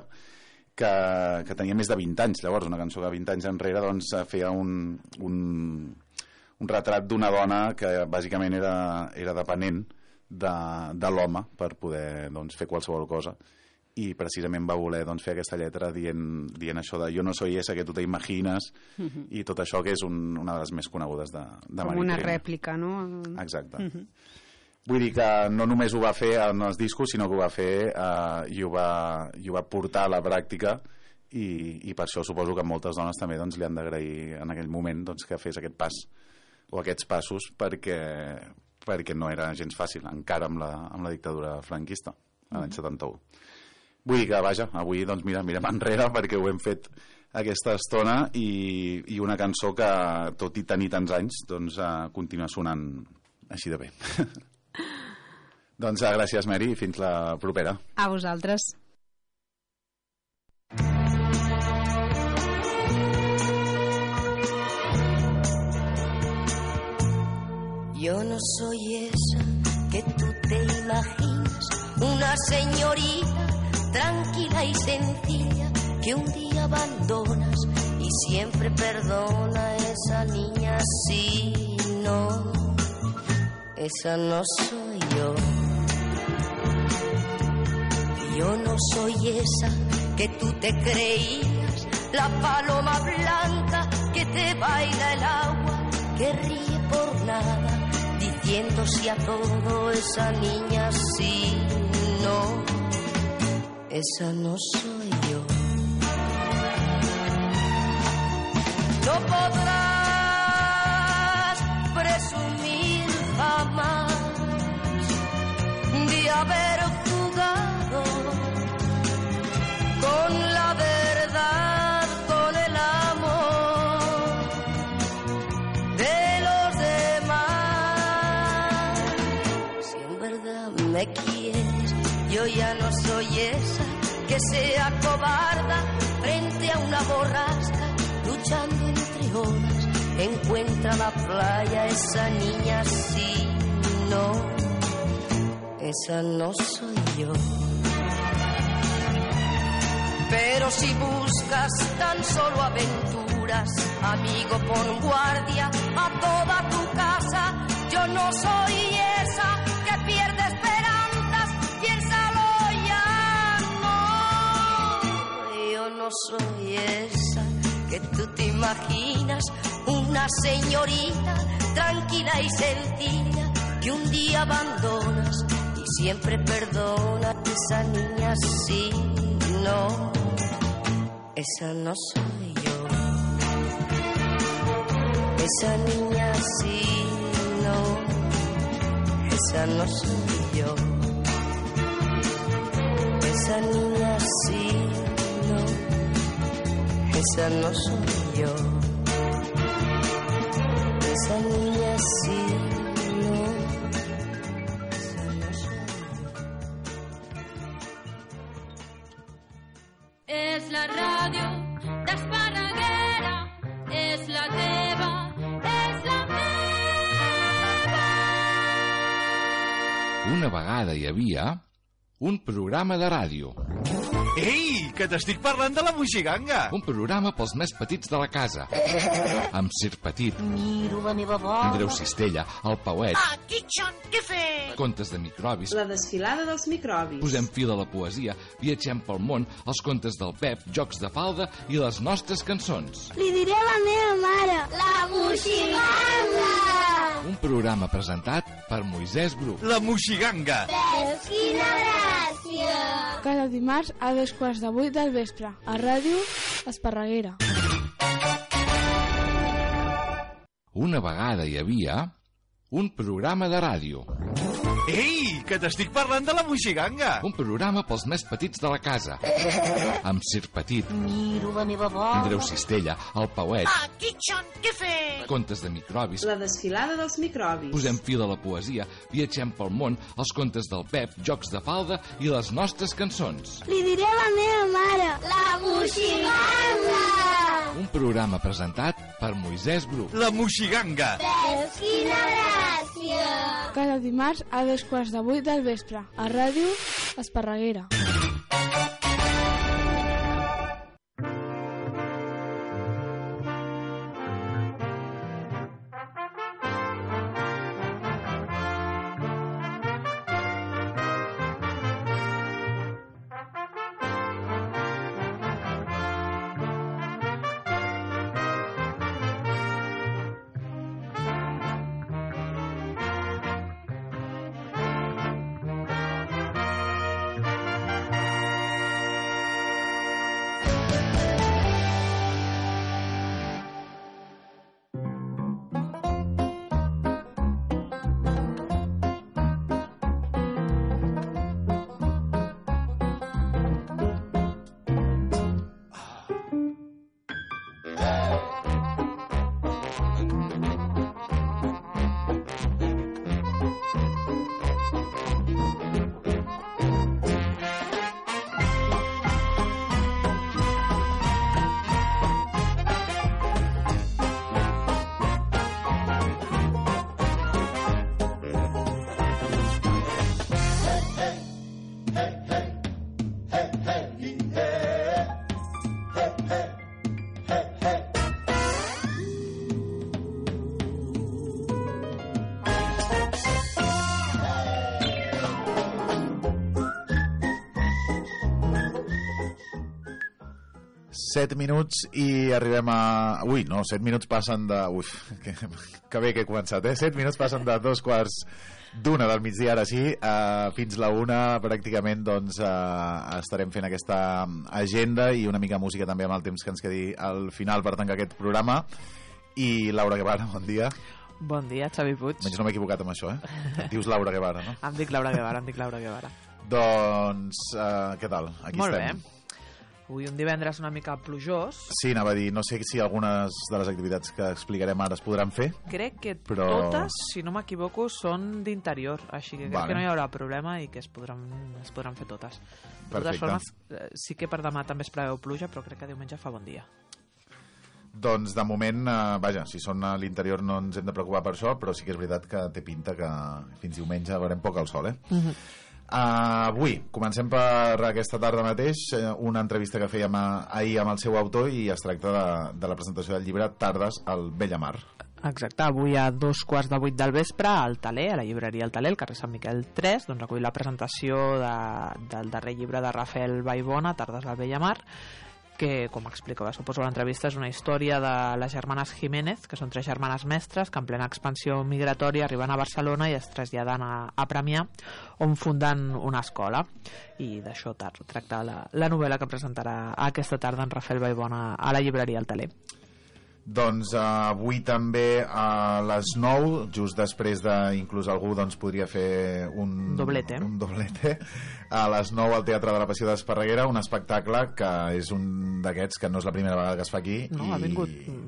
que tenia més de 20 anys, llavors, una cançó que 20 anys enrere doncs, feia un retrat d'una dona que bàsicament era depenent de l'home per poder doncs, fer qualsevol cosa, i precisament va voler doncs, fer aquesta lletra dient això de jo no soy esa que tu te imagines, i tot això que és una de les més conegudes de Maritrini. Com una rèplica, no? Exacte. Vull dir que no només ho va fer en els discos, sinó que ho va fer i ho va portar a la pràctica, i per això suposo que moltes dones també doncs, li han d'agrair en aquell moment doncs, que fes aquest pas o aquests passos perquè no era gens fàcil, encara amb la dictadura franquista, l'any 71. Vull dir que, vaja, avui doncs mira, mirem enrere perquè ho hem fet aquesta estona i una cançó que, tot i tenir tants anys, doncs continua sonant així de bé. Doncs gràcies, Mary, i fins la propera. A vosaltres. Yo no soy esa que tú te imaginas, una señorita tranquila y sencilla que un día abandonas y siempre perdona. Esa niña sí, no, esa no soy yo. Yo no soy esa que tú te creías, la paloma blanca que te baila el agua, que ríe por nada, diciendo sí a todo. Esa niña sí, no, esa no soy yo. No podrás presumir jamás de haber jugado con la verdad, con el amor de los demás. Si en verdad me quieres, yo ya no soy esa que sea cobarda frente a una borrasca, luchando entre olas, encuentra la playa. Esa niña sí, no, esa no soy yo. Pero si buscas tan solo aventuras, amigo, pon guardia a toda tu casa. Yo no soy esa que pierde esperanzas, piénsalo ya, no. Yo no soy esa que tú te imaginas, una señorita tranquila y sencilla que un día abandonas y siempre perdona. Esa niña sí, no, esa no soy yo. Esa niña sí, no, esa no soy yo. Esa niña sí, no, esa no soy yo. Esa niña sí, no, esa no soy yo. És la ràdio d'Esparreguera, és la teva, és la meva. Una vegada hi havia un programa de ràdio. Ei, que t'estic parlant de la Moixiganga! Un programa pels més petits de la casa. Amb Sir Petit, Miro la meva bola. Andreu Cistella, el Pauet, Kitchen, què fer? contes de microbis. La desfilada dels microbis. Posem fil a la poesia, viatgem pel món, els contes del Pep, jocs de falda i les nostres cançons. Li diré a la meva mare. La Moixiganga! Un programa presentat per Moisès Bru. La Moixiganga! Veus quina gràcia! Cada dimarts a 7:15 del vespre, a Ràdio Esparreguera. Una vegada hi havia un programa de ràdio. Ei, que t'estic parlant de la Moixiganga! Un programa pels més petits de la casa. Amb Sir Petit, Miro la meva bola. Andreu Cistella, el Pauet, Kitchen, què fer? contes de microbis. La desfilada dels microbis. Posem fil a la poesia, viatgem pel món, els contes del Pep, jocs de falda i les nostres cançons. Li diré a la meva mare. La Moixiganga! Un programa presentat per Moisès Bru. La Moixiganga! Veus quina gràcia! Cada dimarts a 7:15 del vespre, a Ràdio Esparreguera. 7 minuts i arribem a... Ui, no, 7 minuts passen de... Ui, que bé que he començat, 7 minuts passen de 2:45 del migdia, ara sí, fins la 1 pràcticament, doncs, estarem fent aquesta agenda i una mica música també amb el temps que ens quedi al final per tancar aquest programa. I Laura Guevara, bon dia. Bon dia, Xavi Puig. Menys no m'he equivocat amb això, Et dius Laura Guevara, no? Em dic Laura Guevara. Doncs, què tal? Aquí molt estem. Bé. Avui un divendres una mica plujós. Sí, anava a dir, no sé si algunes de les activitats que explicarem ara es podran fer. Crec que però... totes, si no m'equivoco, són d'interior, així que crec que no hi haurà problema i que es podran fer totes. De totes formes, sí que per demà també es preveu pluja, però crec que diumenge fa bon dia. Doncs de moment, vaja, si són a l'interior no ens hem de preocupar per això, però sí que és veritat que té pinta que fins diumenge veurem poc al sol, Avui, comencem per aquesta tarda mateix, una entrevista que fèiem ahir amb el seu autor i es tracta de la presentació del llibre Tardes al Bellamar. Exacte, avui a 2:15 del vespre al Taler, a la llibreria El Taler, al carrer Sant Miquel 3, doncs acull la presentació del darrer llibre de Rafael Baibona, Tardes al Bellamar, que, com explicava, suposo l'entrevista, és una història de les germanes Jiménez, que són 3 germanes mestres que en plena expansió migratòria arriben a Barcelona i es traslladen a Premià, on funden una escola. I d'això tracta la novel·la que presentarà aquesta tarda en Rafael Baibona a la llibreria El Taler. Doncs avui també a les 9, just després de, inclús algú doncs, podria fer un doblete, a les 9 al Teatre de la Passió d'Esparreguera, un espectacle que és un d'aquests que no és la primera vegada que es fa aquí. No, ha vingut...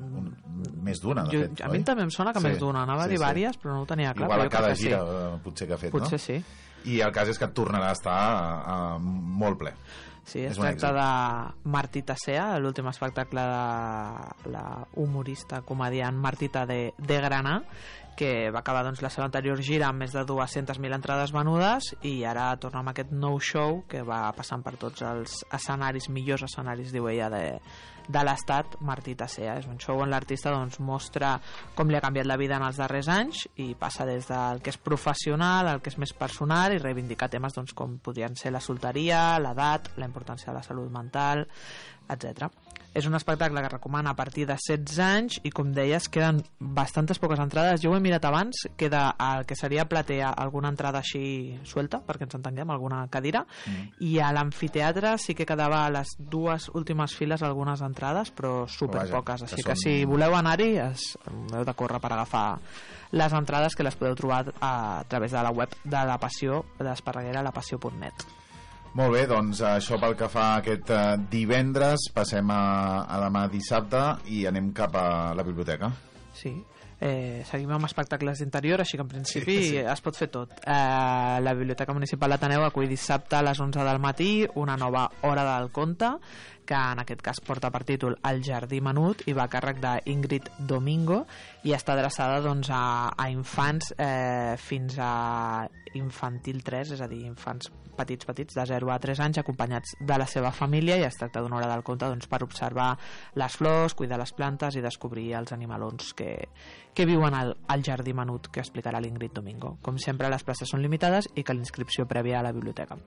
Més d'una, de fet. A mi també em sona que més d'una, anava a dir vàries, però no ho tenia clar. Igual a cada gira potser que ha fet, no? Potser sí. I el cas és que tornarà a estar molt ple. Sí, es tracta de Martita Sea, l'últim espectacle de la humorista comediant Martita de Granà, que va acabar doncs, la seva anterior gira amb més de 200.000 entrades venudes i ara torna amb aquest nou show que va passant per tots els escenaris, millors escenaris, diu ella, de l'estat, Martita Sea. És un show on l'artista doncs, mostra com li ha canviat la vida en els darrers anys i passa des del que és professional al que és més personal i reivindica temes doncs, com podrien ser la solteria, l'edat, la importància de la salut mental, etc. És un espectacle que recomana a partir de 16 anys i, com deies, queden bastantes poques entrades. Jo ho he mirat abans, queda el que seria platea alguna entrada així suelta, perquè ens entenguem, alguna cadira, i a l'amfiteatre sí que quedava a les 2 últimes files algunes entrades, però superpoques, així que si voleu anar-hi heu de córrer per agafar les entrades, que les podeu trobar a través de la web de la Passió d'Esparreguera, lapassió.net. Molt bé, doncs això pel que fa a aquest divendres. Passem a demà dissabte i anem cap a la biblioteca. Sí, seguim amb espectacles d'interior, així que en principi es pot fer tot. La Biblioteca Municipal d'Ateneu acull dissabte a les 11 del matí una nova Hora del Conte, que en aquest cas porta per títol El Jardí Menut i va a càrrec d'Ingrid Domingo i està adreçada doncs, a infants fins a infantil 3, és a dir, infants petits, de 0 a 3 anys, acompanyats de la seva família, i es tracta d'una hora del conte doncs, per observar les flors, cuidar les plantes i descobrir els animalons que viuen al Jardí Menut, que explicarà l'Ingrid Domingo. Com sempre, les places són limitades i que l'inscripció prèvia a la biblioteca.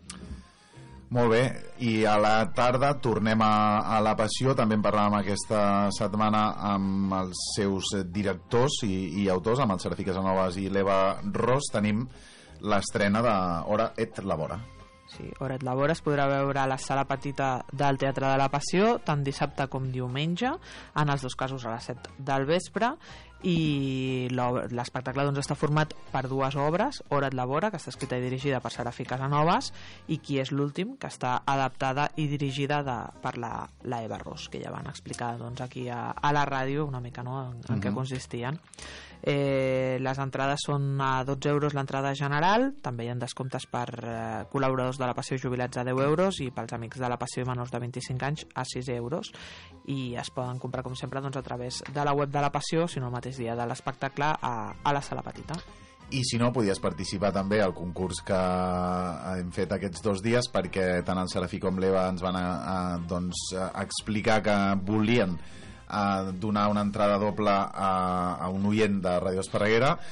Molt bé, i a la tarda tornem a La Passió. També en parlàvem aquesta setmana amb els seus directors i autors, amb el Serafí Casanovas i l'Eva Ros. Tenim l'estrena d'Hora et Labora. Sí, Hora et Labora es podrà veure a la sala petita del Teatre de la Passió tant dissabte com diumenge, en els dos casos a les 7 del vespre, i l'espectacle doncs, està format per 2 obres: Hora et Labora, que està escrita i dirigida per Serafí Casanovas, i Qui és l'últim, que està adaptada i dirigida per la Eva Ros, que ja van explicar doncs, aquí a la ràdio una mica en què consistien. Les entrades són a 12 euros l'entrada general, també hi ha descomptes per col·laboradors de la Passió jubilats a 10 euros i pels amics de la Passió i menors de 25 anys a 6 euros, i es poden comprar com sempre doncs, a través de la web de la Passió, si no el mateix dia de l'espectacle a la sala petita. I si no, podies participar també al concurs que hem fet aquests 2 dies, perquè tant el Serafí com l'Eva ens van explicar que volien donar una entrada doble a un oient de Ràdio Esparreguera,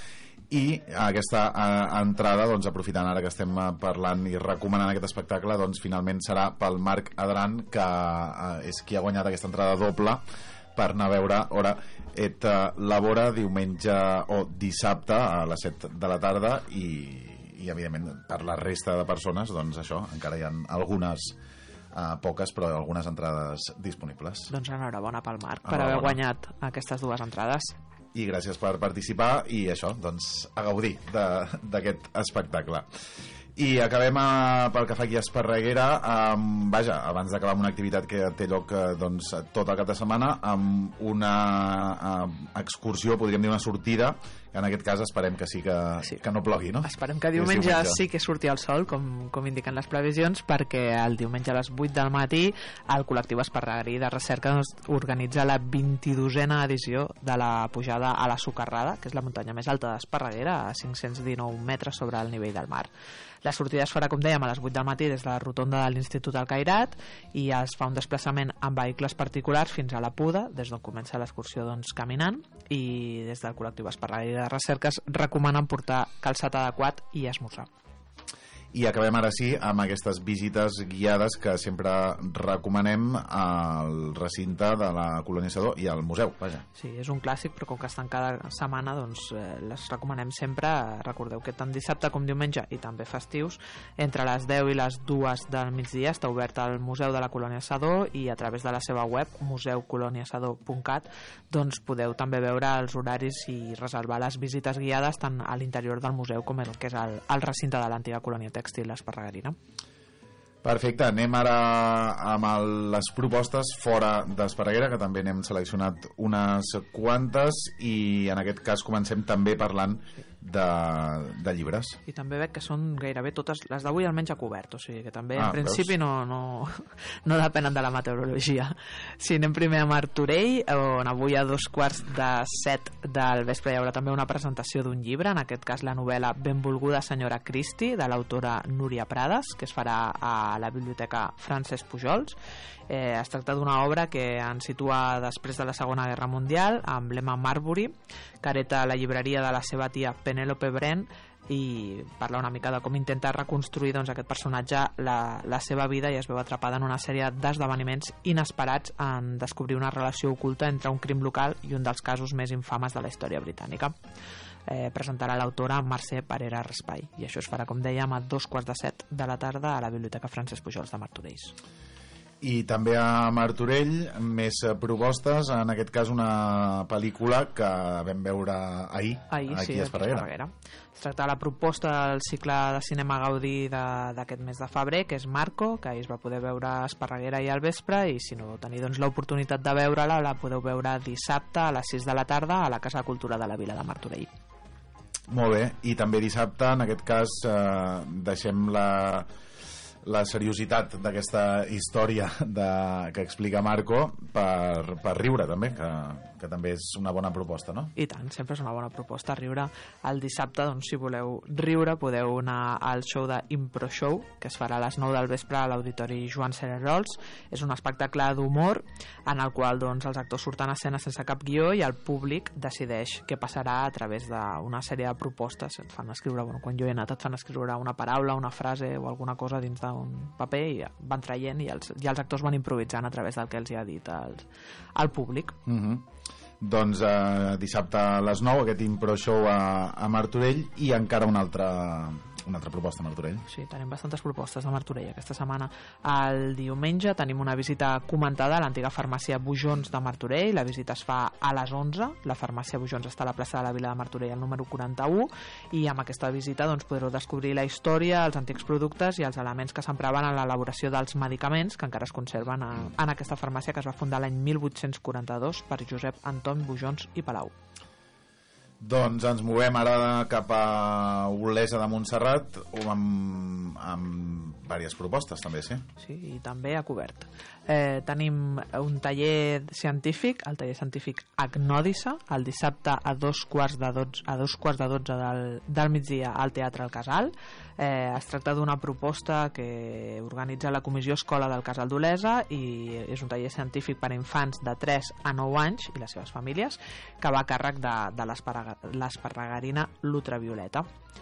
i aquesta entrada, doncs, aprofitant ara que estem parlant i recomanant aquest espectacle, doncs finalment serà pel Marc Adran, que és qui ha guanyat aquesta entrada doble per anar a veure Hora et Labora diumenge o dissabte a les 7 de la tarda i evidentment per la resta de persones, doncs això, encara hi ha algunes poques, però algunes entrades disponibles. Doncs enhorabona pel Marc per haver guanyat aquestes dues entrades. I gràcies per participar i això, doncs, a gaudir d'aquest espectacle. I acabem pel que fa aquí a Esparreguera, vaja, abans d'acabar amb una activitat que té lloc doncs, tot el cap de setmana, amb una excursió, podríem dir una sortida, que en aquest cas esperem que sí que no plogui, no? Esperem que diumenge sí que surti el sol, com indiquen les previsions, perquè el diumenge a les 8 del matí el col·lectiu Esparreguerí de Recerca organitza la 22a edició de la pujada a la Socarrada, que és la muntanya més alta d'Esparreguera, a 519 metres sobre el nivell del mar. La sortida es farà, com dèiem, a les 8 del matí des de la rotonda de l'Institut Alcairat i es fa un desplaçament amb vehicles particulars fins a la Puda, des d'on comença l'excursió doncs, caminant, i des del col·lectiu Esparreguerí de Recerques recomanen portar calçat adequat i esmorzar. I acabem ara sí amb aquestes visites guiades que sempre recomanem al recinte de la Colònia Sadó i al museu, vaja. Sí, és un clàssic, però com que estan cada setmana doncs les recomanem sempre. Recordeu que tant dissabte com diumenge i també festius, entre les 10 i les 2 del migdia està obert el Museu de la Colònia Sadó i a través de la seva web museucoloniasadó.cat doncs podeu també veure els horaris i reservar les visites guiades tant a l'interior del museu com el que és el recinte de l'antiga colònia tèxtil esparreguerina. Perfecte, anem ara amb les propostes fora d'Esparreguera, que també n'hem seleccionat unes quantes, i en aquest cas comencem també parlant de llibres. I també veig que són gairebé totes, les d'avui almenys a cobert, o sigui que també en principi no depenen de la meteorologia. Sí, anem primer a Martorell, on avui a 6:45 del vespre hi haurà també una presentació d'un llibre, en aquest cas la novel·la Benvolguda senyora Christie, de l'autora Núria Prades, que es farà a la Biblioteca Francesc Pujols. Es tracta d'una obra que ens situa després de la Segona Guerra Mundial, amb l'Emma Marbury, que hereta la llibreria de la seva tia Penélope Brent, i parla una mica de com intenta reconstruir doncs, aquest personatge la seva vida, i es veu atrapada en una sèrie d'esdeveniments inesperats en descobrir una relació oculta entre un crim local i un dels casos més infames de la història britànica. Presentarà l'autora Mercè Parera Raspall, i això es farà, com dèiem, a 6:45 de la tarda a la Biblioteca Francesc Pujols de Martorell. I també a Martorell més propostes, en aquest cas una pel·lícula que vam veure ahir aquí a Esparreguera. Es tracta de la proposta del cicle de cinema Gaudí d'aquest mes de febrer, que és Marco, que ahir es va poder veure a Esparreguera i al vespre, i si no teniu doncs, l'oportunitat de veure-la, la podeu veure dissabte a les 6 de la tarda a la Casa de Cultura de la Vila de Martorell. Molt bé, i també dissabte, en aquest cas, deixem la seriositat d'aquesta història que explica Marco per riure també, que també és una bona proposta, no? I tant, sempre és una bona proposta riure. El dissabte, doncs, si voleu riure, podeu anar al show d'Impro Show, que es farà a les 9 del vespre a l'Auditori Joan Cererols. És un espectacle d'humor en el qual doncs, els actors surten a escena sense cap guió i el públic decideix què passarà a través d'una sèrie de propostes. Et fan escriure, quan jo he anat, et fan escriure una paraula, una frase o alguna cosa dins d'un paper i van traient i els actors van improvisant a través del que els hi ha dit al públic. Doncs dissabte a les 9 aquest Impro Show a Martorell, i encara una altra proposta a Martorell. Sí, tenim bastantes propostes a Martorell aquesta setmana. El diumenge tenim una visita comentada a l'antiga farmàcia Bujons de Martorell. La visita es fa a les 11. La farmàcia Bujons està a la plaça de la Vila de Martorell, al número 41, i amb aquesta visita doncs, podreu descobrir la història, els antics productes i els elements que s'empraven en l'elaboració dels medicaments que encara es conserven en aquesta farmàcia, que es va fundar l'any 1842 per Josep Anton Bujons i Palau. Doncs ens movem ara cap a Olesa de Montserrat amb diverses propostes també, sí? Sí, i també a cobert. Tenim un taller científic, el taller científic Agnòdissa, el dissabte a 2:15 del migdia al Teatre El Casal. Es tracta d'una proposta que organitza la Comissió Escola del Casal d'Olesa, i és un taller científic per a infants de 3 a 9 anys i les seves famílies, que va a càrrec de l'Esparreguera l'esparragarina l'ultravioleta.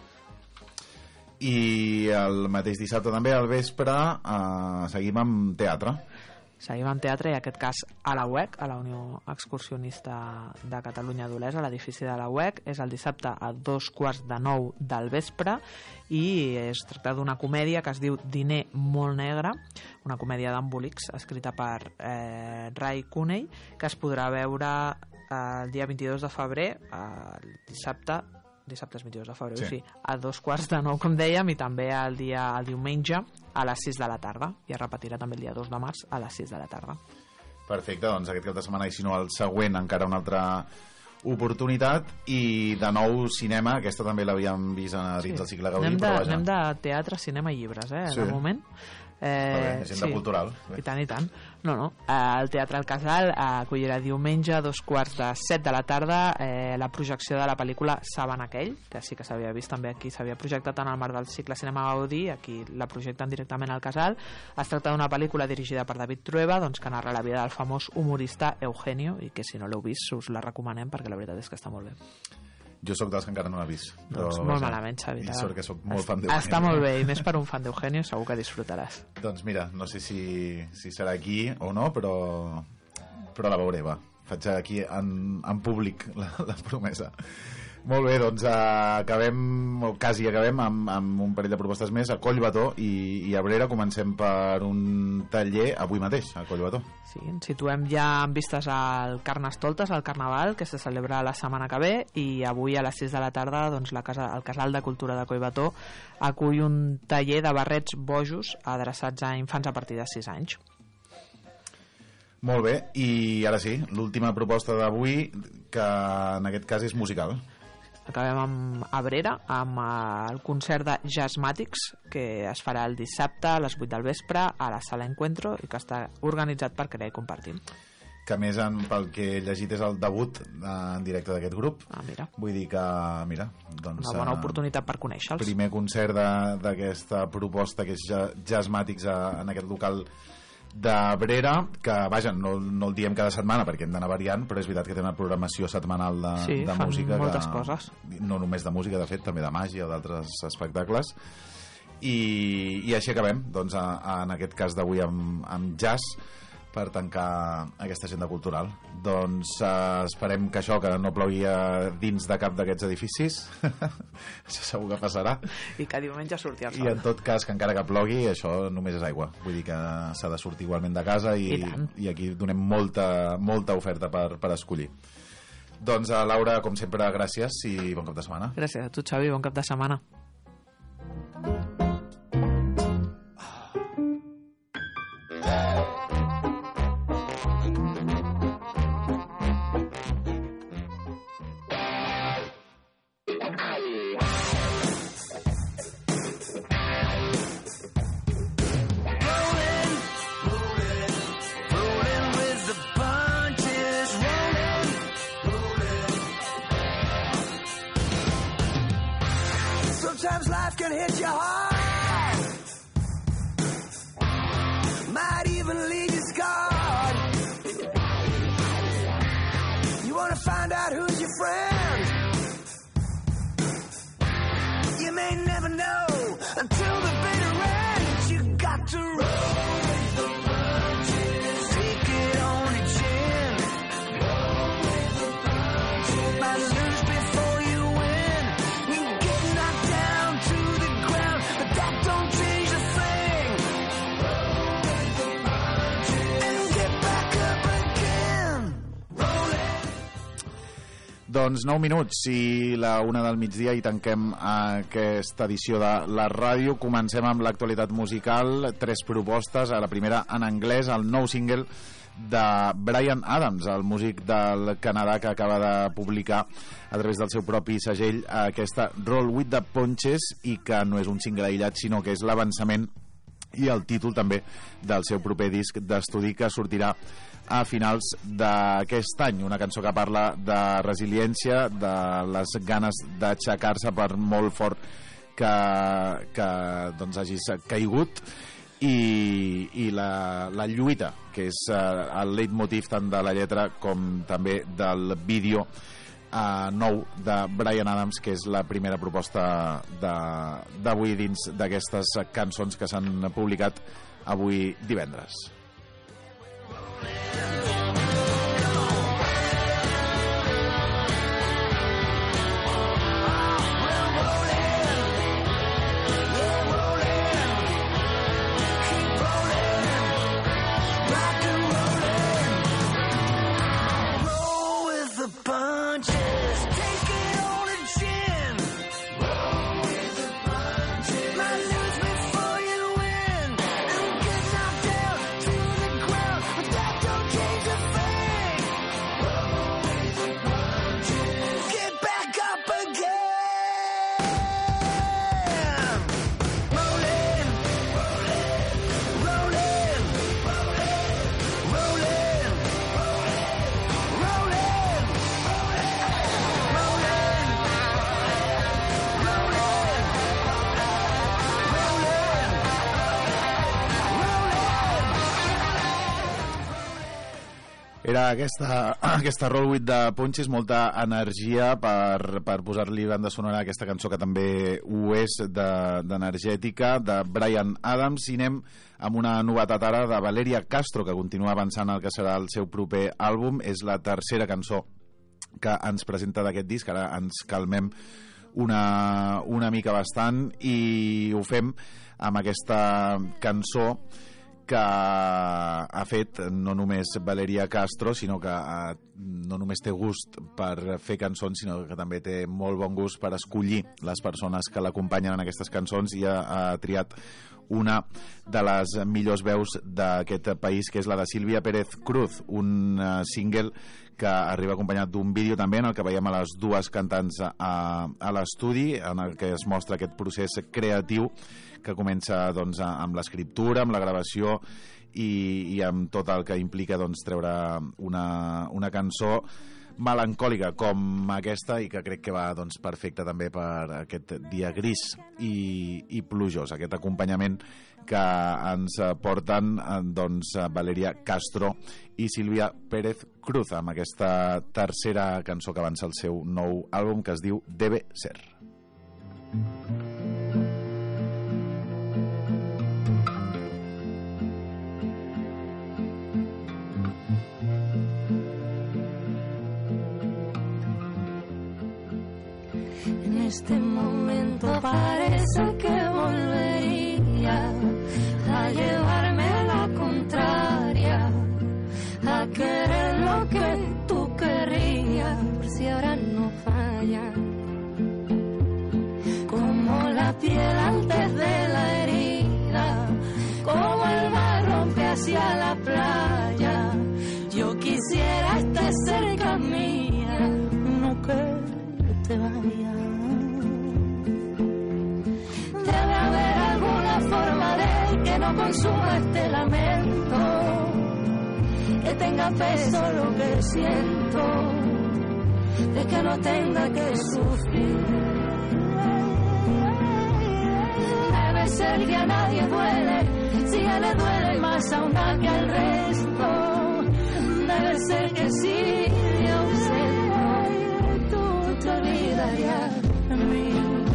I el mateix dissabte també al vespre seguim amb teatre. Seguim amb teatre, i en aquest cas a la UEC, a la Unió Excursionista de Catalunya d'Olesa, a l'edifici de la UEC. És el dissabte a 8:45 del vespre, i es tracta d'una comèdia que es diu Diner molt negre, una comèdia d'embolics escrita per Ray Cooney, que es podrà veure el dia 22 de febrer, el dissabte és 22 de febrer, sí, a 8:45, com dèiem, i també el diumenge a les 6 de la tarda, i es repetirà també el dia 2 de març a les 6 de la tarda. Perfecte, doncs aquest cap de setmana, i si no el següent, encara una altra oportunitat. I de nou cinema, aquesta també l'havíem vist dins del cicle Gaudí. Anem de teatre, cinema i llibres, de moment. Agenda cultural. I tant, i tant. No. El Teatre El Casal acollirà diumenge a 2:45 de la tarda la projecció de la pel·lícula Saben aquell, que sí que s'havia vist també aquí, s'havia projectat en el marc del cicle Cinema Gaudí, aquí la projecten directament al Casal. Es tracta d'una pel·lícula dirigida per David Trueba, doncs, que narra la vida del famós humorista Eugenio, i que si no l'heu vist us la recomanem, perquè la veritat és que està molt bé. Jo sóc dels que encara no l'ha vist. Doncs molt malament, Xavi. I sort que sóc molt fan d'Eugenio. Està molt bé, i més per un fan d'Eugenio segur que disfrutaràs. Doncs mira, no sé si serà aquí o no, però la veuré, va. Faig aquí en públic la promesa. Molt bé, doncs acabem, o quasi acabem, amb un parell de propostes més a Collbató i a Abrera. Comencem per un taller avui mateix a Collbató. Sí, ens situem ja en vistes al Carnestoltes, al Carnaval, que se celebra la setmana que ve, i avui a les 6 de la tarda doncs, el Casal de Cultura de Collbató acull un taller de barrets bojos adreçats a infants a partir de 6 anys. Molt bé, i ara sí, l'última proposta d'avui, que en aquest cas és musical. Acabem amb Abrera, amb el concert de Jazzmàtics, que es farà el dissabte a les 8 del vespre a la Sala Encuentro, i que està organitzat per Crear i Compartir. Que a més, pel que he llegit, és el debut en directe d'aquest grup. Mira. Vull dir que, mira, doncs, una bona oportunitat per conèixer-los. Primer concert d'aquesta proposta, que és Jazzmàtics, en aquest local d'Abrera, que vaja, no el diem cada setmana perquè hem d'anar variant, però és veritat que té una programació setmanal de música, moltes coses, no només de música, de fet també de màgia o d'altres espectacles, i així acabem, doncs, en aquest cas d'avui amb jazz, per tancar aquesta agenda cultural. Doncs esperem que això, que no plogui dins de cap d'aquests edificis. Això segur que passarà. I que diumenge surti el sol. I en tot cas, que encara que plogui, això només és aigua. Vull dir que s'ha de sortir igualment de casa, i aquí donem molta oferta per escollir. Doncs, Laura, com sempre, gràcies i bon cap de setmana. Gràcies a tu, Xavi, bon cap de setmana. Sometimes life can hit you hard, might even leave you scarred. You want to find out who's your friend, you may never know until the bitter end. You got to roll with the punches, take it on the chin, roll with the punches, might lose before you win. You get knocked down to the ground, but that don't change a thing. Roll with the punches and get back up again. Roll it. Doncs 9 minuts i la 1 del migdia, i tanquem aquesta edició de la ràdio. Comencem amb l'actualitat musical. 3 propostes. A la primera, en anglès, el nou single de Bryan Adams, el músic del Canadà, que acaba de publicar a través del seu propi segell aquesta Roll with the Punches, i que no és un single aïllat, sinó que és l'avançament i el títol també del seu proper disc d'estudi, que sortirà a finals d'aquest any. Una cançó que parla de resiliència, de les ganes d'aixecar-se per molt fort que doncs hagis caigut, i la lluita, que és el leitmotiv tant de la lletra com també del vídeo nou de Bryan Adams, que és la primera proposta d'avui dins d'aquestes cançons que s'han publicat avui divendres. Era aquesta Roll With de Punxis, molta energia per posar-li banda sonora a aquesta cançó que també ho és d'energètica, de Bryan Adams. I anem amb una novetat ara de Valeria Castro, que continua avançant el que serà el seu proper àlbum. És la tercera cançó que ens presenta d'aquest disc. Ara ens calmem una mica bastant i ho fem amb aquesta cançó que ha fet no només Valeria Castro, sinó que no només té gust per fer cançons, sinó que també té molt bon gust per escollir les persones que l'acompanyen en aquestes cançons, i ha triat una de les millors veus d'aquest país, que és la de Sílvia Pérez Cruz, un single que arriba acompanyat d'un vídeo també en el que veiem a les dues cantants a l'estudi, en el que es mostra aquest procés creatiu que comença doncs, amb l'escriptura, amb la gravació i amb tot el que implica doncs, treure una cançó melancòlica com aquesta, i que crec que va doncs, perfecta també per aquest dia gris i plujós, aquest acompanyament que ens porten doncs, Valeria Castro i Sílvia Pérez Cruz amb aquesta tercera cançó que avança el seu nou àlbum, que es diu Debe Ser. En este momento parece que volvería a llevarme la contraria, a querer lo que tú querías, por si ahora no falla. Como la piel antes de la herida, como el mar rompe hacia la playa. Yo quisiera estar cerca mía, no que te vayas. Debe haber alguna forma de que no consuma este lamento, que tenga peso lo que siento, de que no tenga que sufrir. Debe ser que a nadie duele, si a le duele más a una que al resto. Debe ser que si me ausento, tú te olvidarías de mí.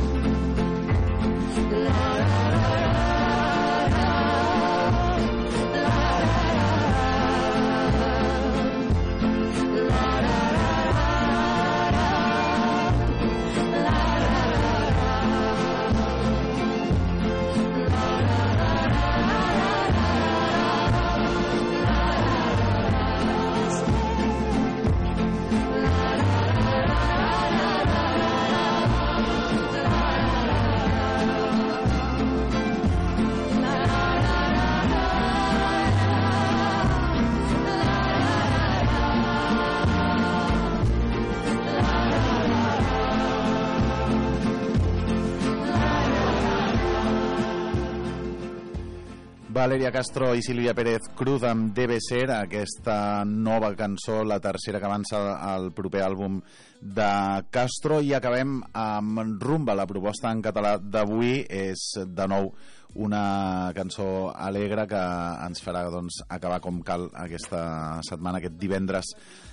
Valeria Castro i Sílvia Pérez Cruz amb Debe Ser, aquesta nova cançó, la tercera que avança al proper àlbum de Castro. I acabem amb Rumba. La proposta en català d'avui és de nou una cançó alegre que ens farà doncs, acabar com cal aquesta setmana, aquest divendres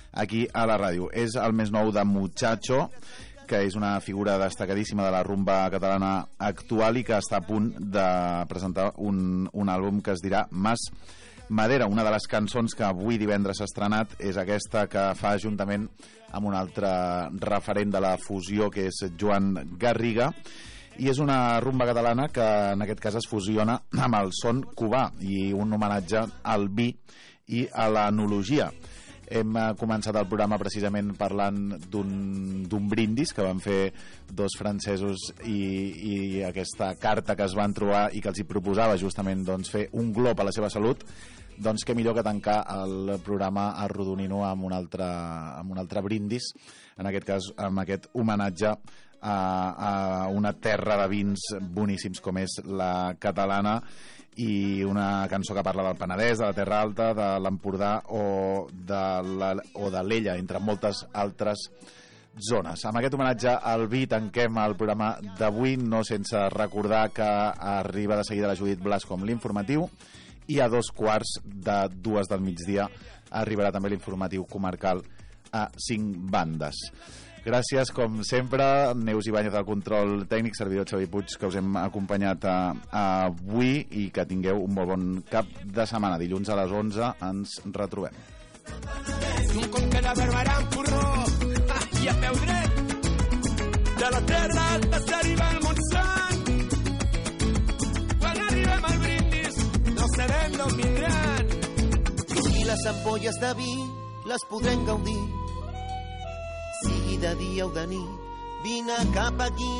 aquí a la ràdio. És el més nou de Muchacho, que és una figura destacadíssima de la rumba catalana actual i que està a punt de presentar un àlbum que es dirà Mas Madera. Una de les cançons que avui divendres s'ha estrenat és aquesta que fa juntament amb un altre referent de la fusió, que és Joan Garriga, i és una rumba catalana que en aquest cas es fusiona amb el son cubà i un homenatge al vi i a l'enologia. Hem començat el programa precisament parlant d'un brindis que van fer dos francesos i aquesta carta que es van trobar i que els hi proposava justament fer un glob a la seva salut. Doncs què millor que tancar el programa arrodonint-ho amb un altre brindis, en aquest cas amb aquest homenatge a una terra de vins boníssims com és la catalana, i una cançó que parla del Penedès, de la Terra Alta, de l'Empordà o de l'Ella, entre moltes altres zones. Amb aquest homenatge al vi tanquem el programa d'avui, no sense recordar que arriba de seguida la Judit Blasco amb l'informatiu, i a 2:45 del migdia arribarà també l'informatiu comarcal a 5 bandes. Gràcies, com sempre, Neus Ibáñez del control tècnic, servidor Xavi Puig, que us hem acompanyat avui, i que tingueu un molt bon cap de setmana. Dilluns a les 11 ens retrobem. Un conte de Barberà amb porró i a peu dret de la terra alta s'arriba al Montsant. Quan arribem al brindis no sabem d'on vindran. I les ampolles de vi les podrem gaudir, sigui de dia o de nit, vine cap aquí.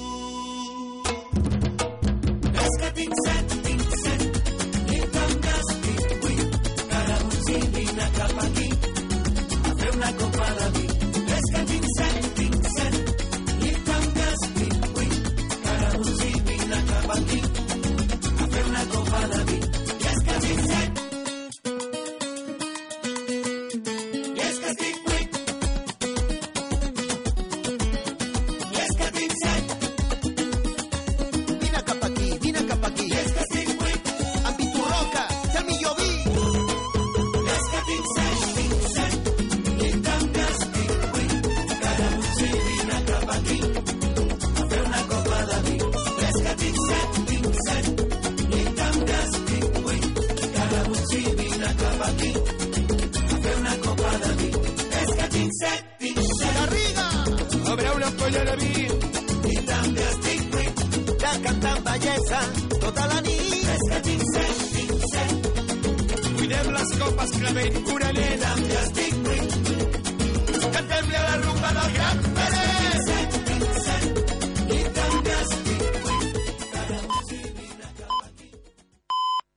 És que tinc set, i en cap cas tinc vuit, cada un sí, vine cap aquí, a fer una copa de vi. És que tinc set, i en cap cas tinc vuit, cada un sí, vine cap aquí, a fer una copa de vi. I és que tinc set, de vi i també estic buit de cantar amb bellesa tota la nit. És que tinc set. Cuidem les copes, clavell, una nena. També estic